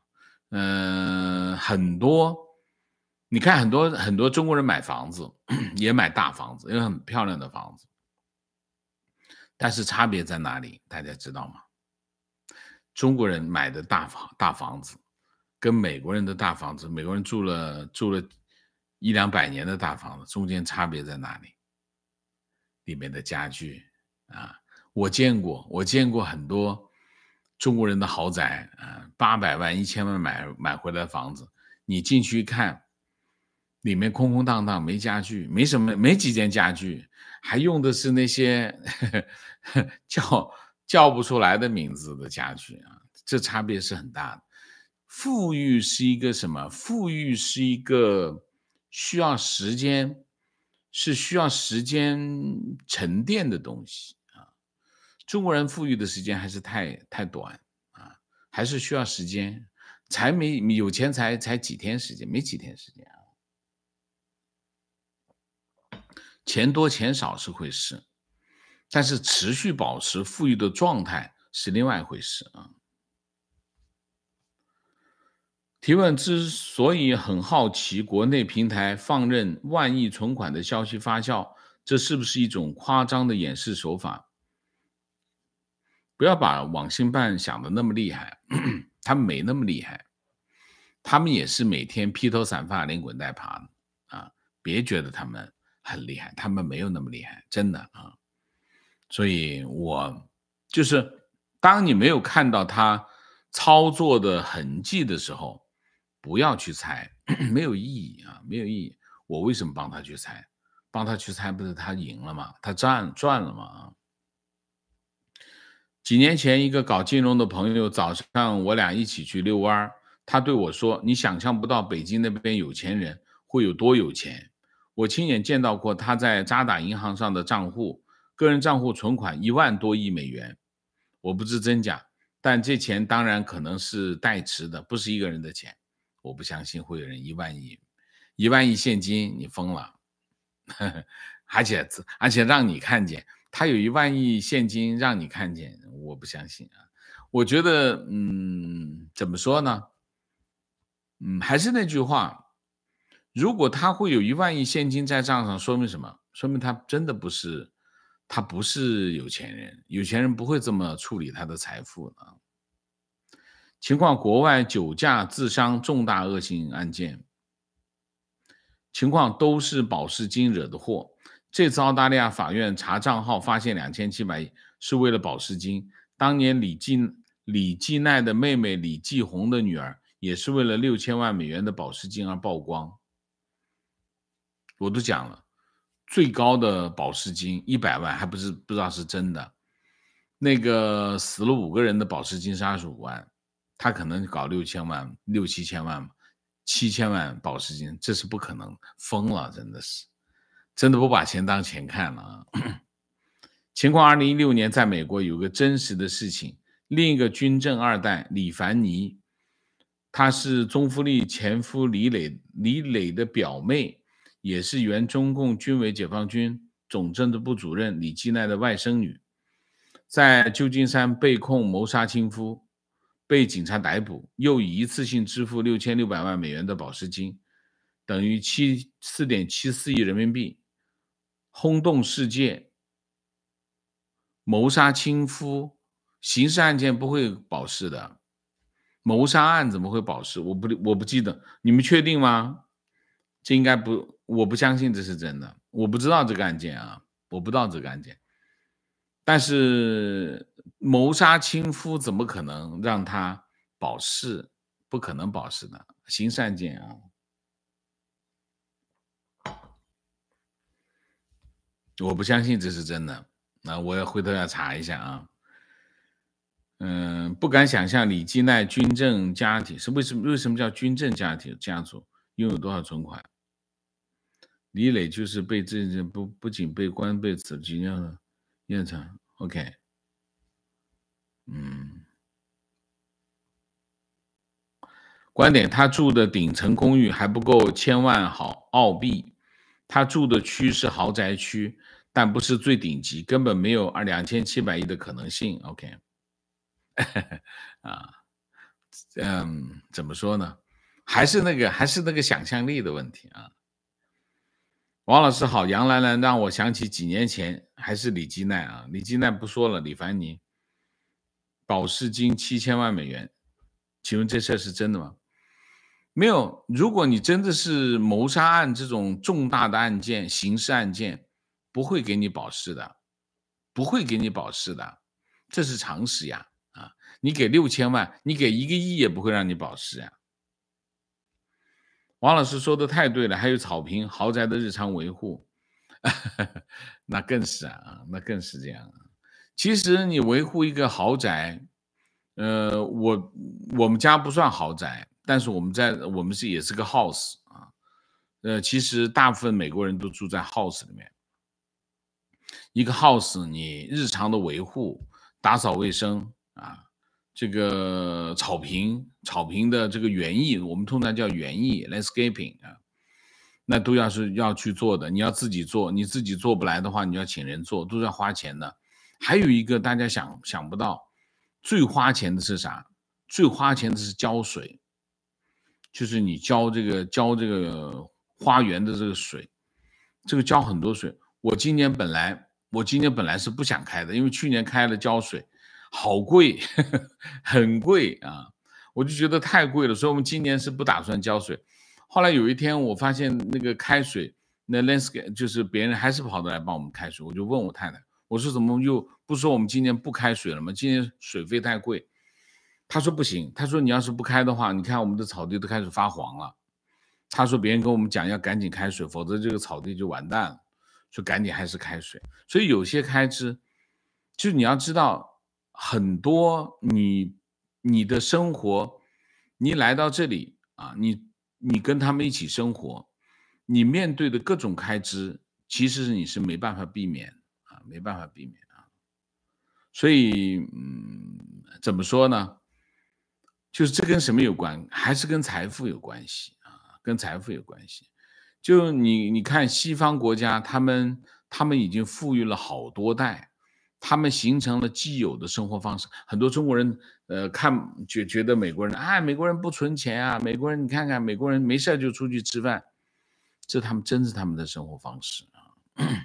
很多，你看很多中国人买房子也买大房子，因为很漂亮的房子，但是差别在哪里？大家知道吗？中国人买的大房子跟美国人的大房子，美国人住了100-200年的大房子，中间差别在哪里？里面的家具我见过很多中国人的豪宅800万、1000万买回来的房子，你进去看，里面空空荡荡，没家具，没几件家具，还用的是那些叫不出来的名字的家具这差别是很大的。富裕是一个什么？富裕是一个需要时间沉淀的东西中国人富裕的时间还是太短还是需要时间，有钱才几天时间，没几天时间钱多钱少是回事， 但是持续保持富裕的状态是另外一回事啊。提问之所以很好奇，国内平台放任万亿存款的消息发酵，这是不是一种夸张的掩饰手法？不要把网信办想的那么厉害，他们没那么厉害，他们也是每天披头散发、连滚带爬的啊！别觉得他们很厉害，他们没有那么厉害，真的啊！所以我就是当你没有看到他操作的痕迹的时候，不要去猜，没有意义啊，没有意义。我为什么帮他去猜？帮他去猜，不是他赢了吗？他赚了吗？几年前，一个搞金融的朋友，早上我俩一起去遛弯儿，他对我说：“你想象不到北京那边有钱人会有多有钱。”我亲眼见到过他在渣打银行上的账户，个人账户存款1万多亿美元，我不知真假，但这钱当然可能是代持的，不是一个人的钱。我不相信会有人1万亿，1万亿现金，你疯了！而且让你看见。他有1万亿现金让你看见，我不相信啊。我觉得，怎么说呢？还是那句话，如果他会有1万亿现金在账上，说明什么？说明他真的不是，他不是有钱人，有钱人不会这么处理他的财富啊。情况：国外酒驾自伤重大恶性案件，情况都是保释金惹的祸。这次澳大利亚法院查账号发现2700亿是为了保释金，当年李继奈的妹妹李继红的女儿也是为了6000万美元的保释金而曝光。我都讲了，最高的保释金100万，还不知道是真的。那个死了5个人的保释金是25万，他可能搞6000万、6、7000万、7000万保释金，这是不可能，疯了，真的是。真的不把钱当钱看了啊！情况：2016年在美国有个真实的事情，另一个军政二代李凡妮，她是宗馥莉前夫李磊的表妹，也是原中共军委解放军总政治部主任李继奈的外甥女，在旧金山被控谋杀亲夫，被警察逮捕，又以一次性支付6600万美元的保释金，等于4.74亿人民币。轰动世界，谋杀亲夫，刑事案件不会保释的，谋杀案怎么会保释？我不记得，你们确定吗？这应该不，我不相信这是真的，我不知道这个案件啊，我不知道这个案件。但是谋杀亲夫怎么可能让他保释？不可能保释的，刑事案件啊。我不相信这是真的，那我回头要查一下啊。不敢想象李继奈军政家庭是为什么叫军政家族拥有多少存款？李磊就是被这不仅被关被辞职验证 OK。观点：他住的顶层公寓还不够1000万澳币，他住的区是豪宅区，但不是最顶级，根本没有2700亿的可能性。OK。啊，怎么说呢？还是那个想象力的问题啊。王老师好，杨兰兰让我想起几年前，还是李继奈啊，李继奈不说了，李凡妮保释金7000万美元，请问这事是真的吗？没有，如果你真的是谋杀案这种重大的案件，刑事案件，不会给你保释的，不会给你保释的，这是常识呀。啊，你给6000万，你给1个亿也不会让你保释呀。王老师说的太对了，还有草坪豪宅的日常维护，那更是啊，那更是这样啊。其实你维护一个豪宅，我们家不算豪宅，但是我们也是个 house 啊。其实大部分美国人都住在 house 里面。一个 house 你日常的维护、打扫卫生啊，这个草坪的这个园艺，我们通常叫园艺 landscaping 啊， 那都要去做的，你要自己做，你自己做不来的话，你要请人做，都是要花钱的。还有一个大家想不到，最花钱的是啥？最花钱的是浇水，就是你浇这个花园的这个水，这个浇很多水。我今年本来是不想开的，因为去年开了浇水，好贵，很贵啊，我就觉得太贵了，所以我们今年是不打算浇水。后来有一天我发现那个开水，那 landscape 就是别人还是跑得来帮我们开水，我就问我太太，我说怎么又不说我们今年不开水了吗？今年水费太贵。他说不行，他说你要是不开的话，你看我们的草地都开始发黄了。他说别人跟我们讲要赶紧开水，否则这个草地就完蛋了，说赶紧还是开水。所以有些开支，就是你要知道，很多你的生活，你来到这里啊，你跟他们一起生活，你面对的各种开支，其实你是没办法避免啊，没办法避免啊。所以怎么说呢？就是这跟什么有关？还是跟财富有关系啊，跟财富有关系。就你看西方国家，他们已经富裕了好多代，他们形成了既有的生活方式。很多中国人，觉得美国人，啊，美国人不存钱啊，美国人你看看，美国人没事就出去吃饭，这真是他们的生活方式啊。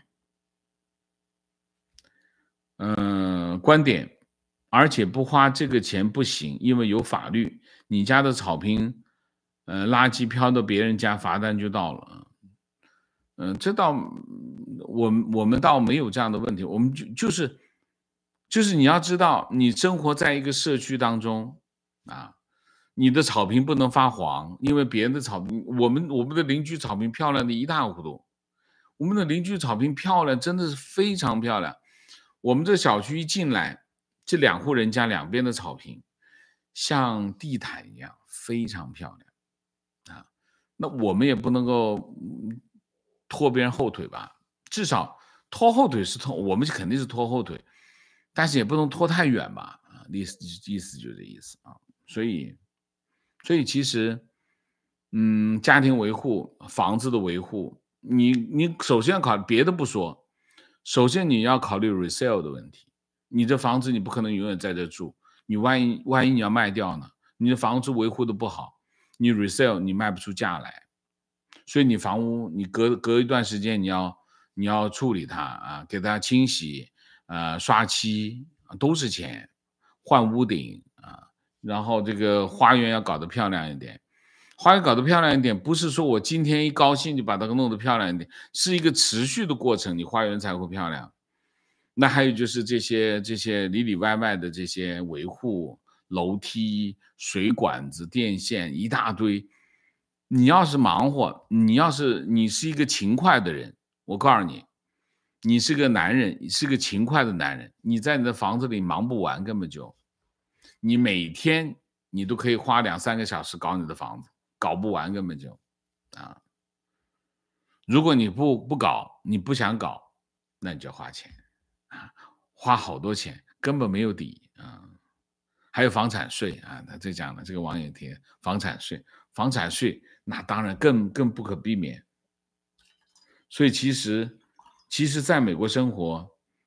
观点，而且不花这个钱不行，因为有法律，你家的草坪，垃圾飘到别人家，罚单就到了。这倒我们倒没有这样的问题，我们就是你要知道，你生活在一个社区当中啊，你的草坪不能发黄，因为别人的草坪，我们的邻居草坪漂亮的一塌糊涂，我们的邻居草坪漂亮，真的是非常漂亮。我们这小区一进来，这2户人家两边的草坪像地毯一样，非常漂亮啊。那我们也不能够拖别人后腿吧，至少拖后腿是拖，我们肯定是拖后腿，但是也不能拖太远吧，啊，意思就是这意思啊。所以其实，家庭维护、房子的维护，你首先要考虑别的不说，首先你要考虑 resale 的问题。你这房子你不可能永远在这住，你万一你要卖掉呢？你的房子维护的不好，你 resale 你卖不出价来，所以你房屋你隔一段时间你要处理它啊，给它清洗，刷漆都是钱，换屋顶啊，然后这个花园要搞得漂亮一点。花园搞得漂亮一点，不是说我今天一高兴就把它弄得漂亮一点，是一个持续的过程，你花园才会漂亮。那还有就是这些里里外外的这些维护，楼梯、水管子、电线一大堆。你要是忙活，你是一个勤快的人，我告诉你，你是个男人，你是个勤快的男人，你在你的房子里忙不完，根本就，你每天你都可以花2-3个小时搞你的房子，搞不完根本就，啊，如果你不搞，你不想搞，那你就要花钱。啊，花好多钱，根本没有底啊。还有房产税啊，他这讲的这个网友贴房产税，房产税那当然更不可避免。所以其实在美国生活，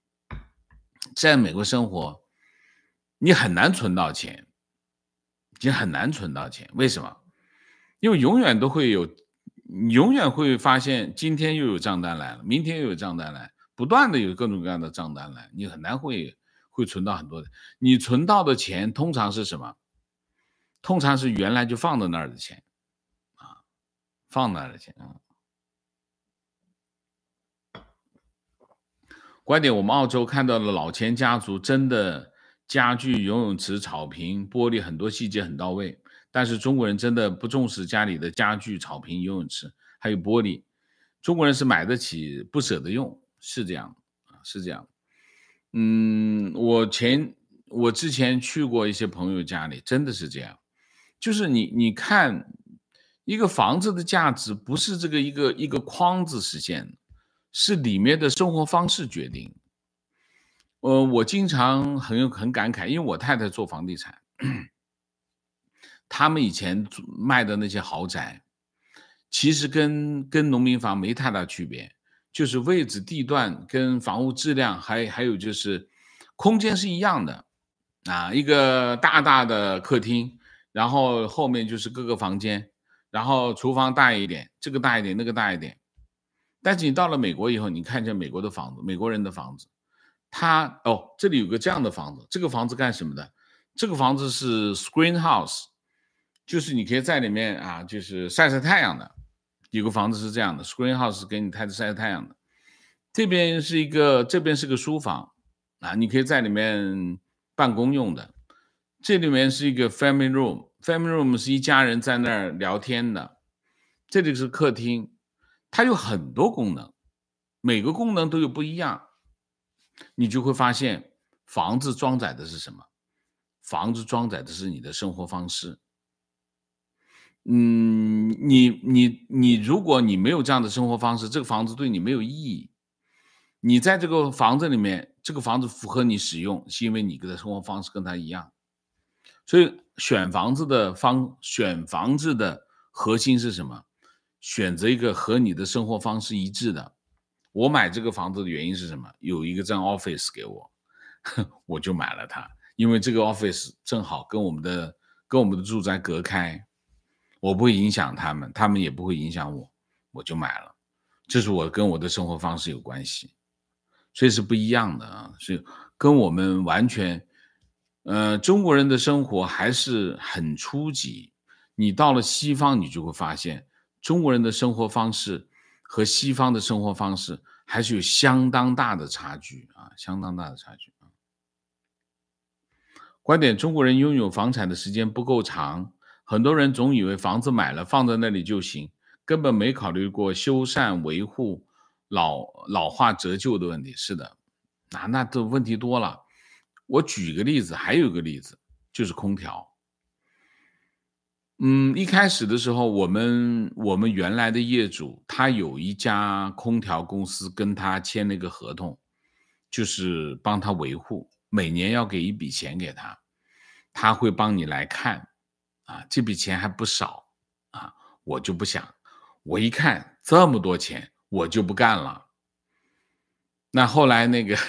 你很难存到钱，你很难存到钱。为什么？因为你永远会发现今天又有账单来了，明天又有账单来，不断的有各种各样的账单来，你很难会存到很多的。你存到的钱通常是什么？通常是原来就放在那儿的钱啊，放那儿的钱啊。观点，我们澳洲看到了老钱家族真的家具、游泳池、草坪、玻璃很多细节很到位，但是中国人真的不重视家里的家具、草坪、游泳池还有玻璃。中国人是买得起不舍得用，是这样啊，是这样。我之前去过一些朋友家里，真的是这样，就是你看一个房子的价值不是这个一个框子实现的，是里面的生活方式决定。我经常很感慨，因为我太太做房地产，他们以前卖的那些豪宅， 其实跟农民房没太大区别，就是位置、地段跟房屋质量，还有就是空间是一样的。一个大大的客厅，然后后面就是各个房间，然后厨房大一点，这个大一点，那个大一点。但是你到了美国以后，你看见美国的房子，美国人的房子，这里有个这样的房子，这个房子干什么的？这个房子是 screen house，就是你可以在里面就是晒晒太阳的。有个房子是这样的 screen house， 给你太晒太阳的。这边是个书房你可以在里面办公用的。这里面是一个 family room，family room 是一家人在那儿聊天的。这里是客厅，它有很多功能，每个功能都有不一样。你就会发现房子装载的是什么？房子装载的是你的生活方式。如果你没有这样的生活方式，这个房子对你没有意义。你在这个房子里面，这个房子符合你使用，是因为你的生活方式跟它一样。所以选房子的核心是什么？选择一个和你的生活方式一致的。我买这个房子的原因是什么？有一个这样 office 给我，我就买了它，因为这个 office 正好跟我们的住宅隔开，我不会影响他们，他们也不会影响我，我就买了。这是我跟我的生活方式有关系，所以是不一样的啊，所以跟我们完全中国人的生活还是很初级。你到了西方，你就会发现中国人的生活方式和西方的生活方式还是有相当大的差距相当大的差距观点：中国人拥有房产的时间不够长，很多人总以为房子买了放在那里就行，根本没考虑过修缮、维护、老化折旧的问题。是的，那这问题多了。我举个例子，还有一个例子就是空调。一开始的时候，我们原来的业主他有一家空调公司跟他签了一个合同，就是帮他维护，每年要给一笔钱给他，他会帮你来看这笔钱还不少我就不想，我一看这么多钱，我就不干了。那后来那个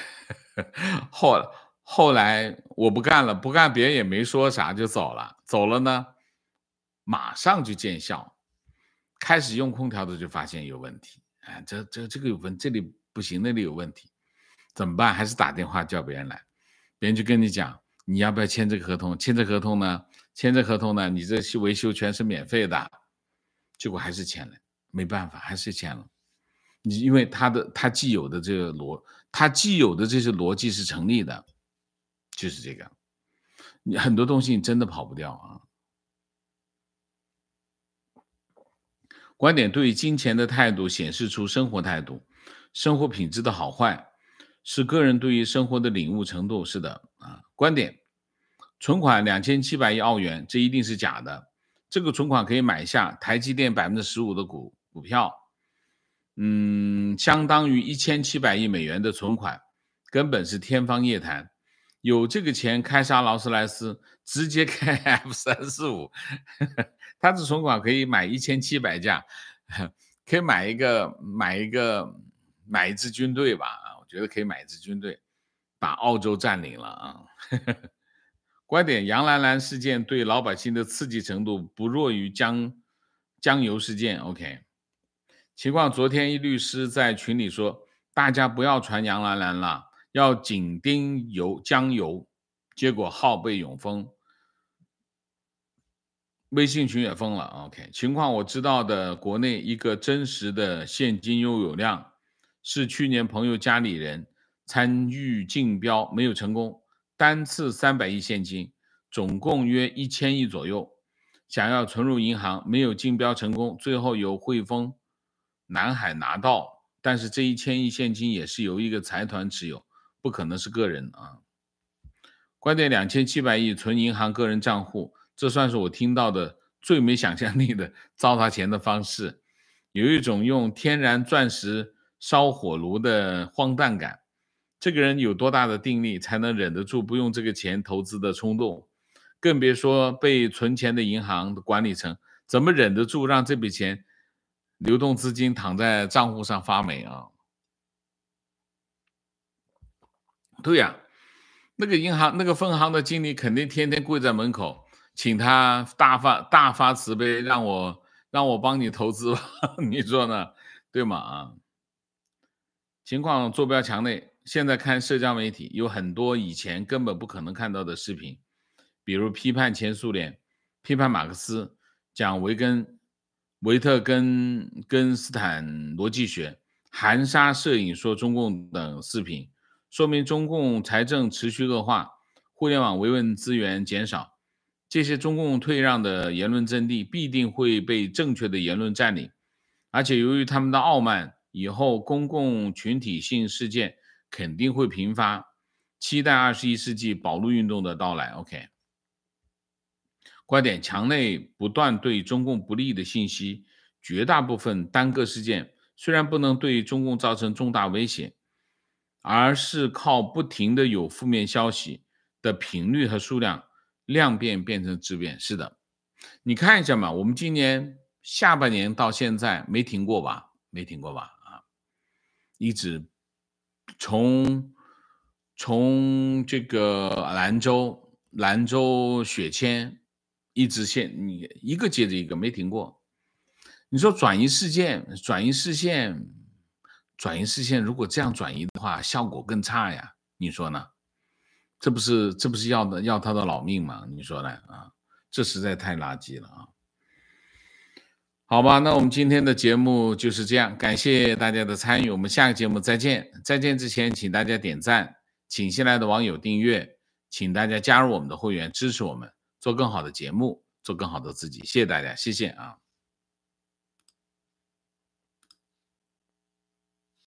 后来我不干了，不干别人也没说啥就走了，走了呢马上就见效。开始用空调的就发现有问题，这个有问，这里不行，那里有问题，怎么办？还是打电话叫别人来，别人就跟你讲，你要不要签这个合同？签这合同呢，你这维修全是免费的。结果还是签了，没办法，还是签了。因为他既有的这些逻辑是成立的，就是这个。你很多东西你真的跑不掉观点：对于金钱的态度显示出生活态度，生活品质的好坏是个人对于生活的领悟程度。是的观点：存款2700亿澳元，这一定是假的。这个存款可以买下台积电15%的股票，相当于1700亿美元的存款，根本是天方夜谭。有这个钱开杀劳斯莱斯，直接开 F345，他的存款可以买1700架，可以买一支军队吧我觉得可以买一支军队，把澳洲占领了观点：杨澜澜事件对老百姓的刺激程度不弱于江油事件。OK， 情况：昨天一律师在群里说，大家不要传杨澜澜了，要紧盯江油，结果号被永封，微信群也封了。OK， 情况我知道的，国内一个真实的现金拥有量是去年朋友家里人参与竞标没有成功，单次300亿现金，总共约1000亿左右，想要存入银行，没有竞标成功，最后由汇丰、南海拿到，但是这1000亿现金也是由一个财团持有，不可能是个人观点：2700亿存银行个人账户，这算是我听到的最没想象力的糟蹋钱的方式，有一种用天然钻石烧火炉的荒诞感。这个人有多大的定力才能忍得住不用这个钱投资的冲动？更别说被存钱的银行的管理层怎么忍得住让这笔钱流动资金躺在账户上发霉啊。对呀，那个银行那个分行的经理肯定天天跪在门口，请他大发慈悲，让我帮你投资吧，你说呢？对吗？啊，情况坐标墙内。现在看社交媒体，有很多以前根本不可能看到的视频，比如批判前苏联、批判马克思、讲维特根斯坦逻辑学、含沙射影说中共等视频，说明中共财政持续恶化，互联网维稳资源减少。这些中共退让的言论阵地必定会被正确的言论占领，而且由于他们的傲慢，以后公共群体性事件肯定会频发。期待21世纪保路运动的到来。OK， 观点：墙内不断对中共不利的信息，绝大部分单个事件虽然不能对中共造成重大威胁，而是靠不停的有负面消息的频率和数量量变成质变。是的，你看一下嘛，我们今年下半年到现在没停过吧？没停过吧？啊，一直从这个兰州雪签，一直你一个接着一个没停过。你说转移视线，如果这样转移的话，效果更差呀，你说呢？这不是要他的老命吗？你说呢？啊，这实在太垃圾了啊！好吧，那我们今天的节目就是这样，感谢大家的参与，我们下个节目再见。再见之前，请大家点赞，请新来的网友订阅，请大家加入我们的会员，支持我们做更好的节目，做更好的自己。谢谢大家，谢谢啊。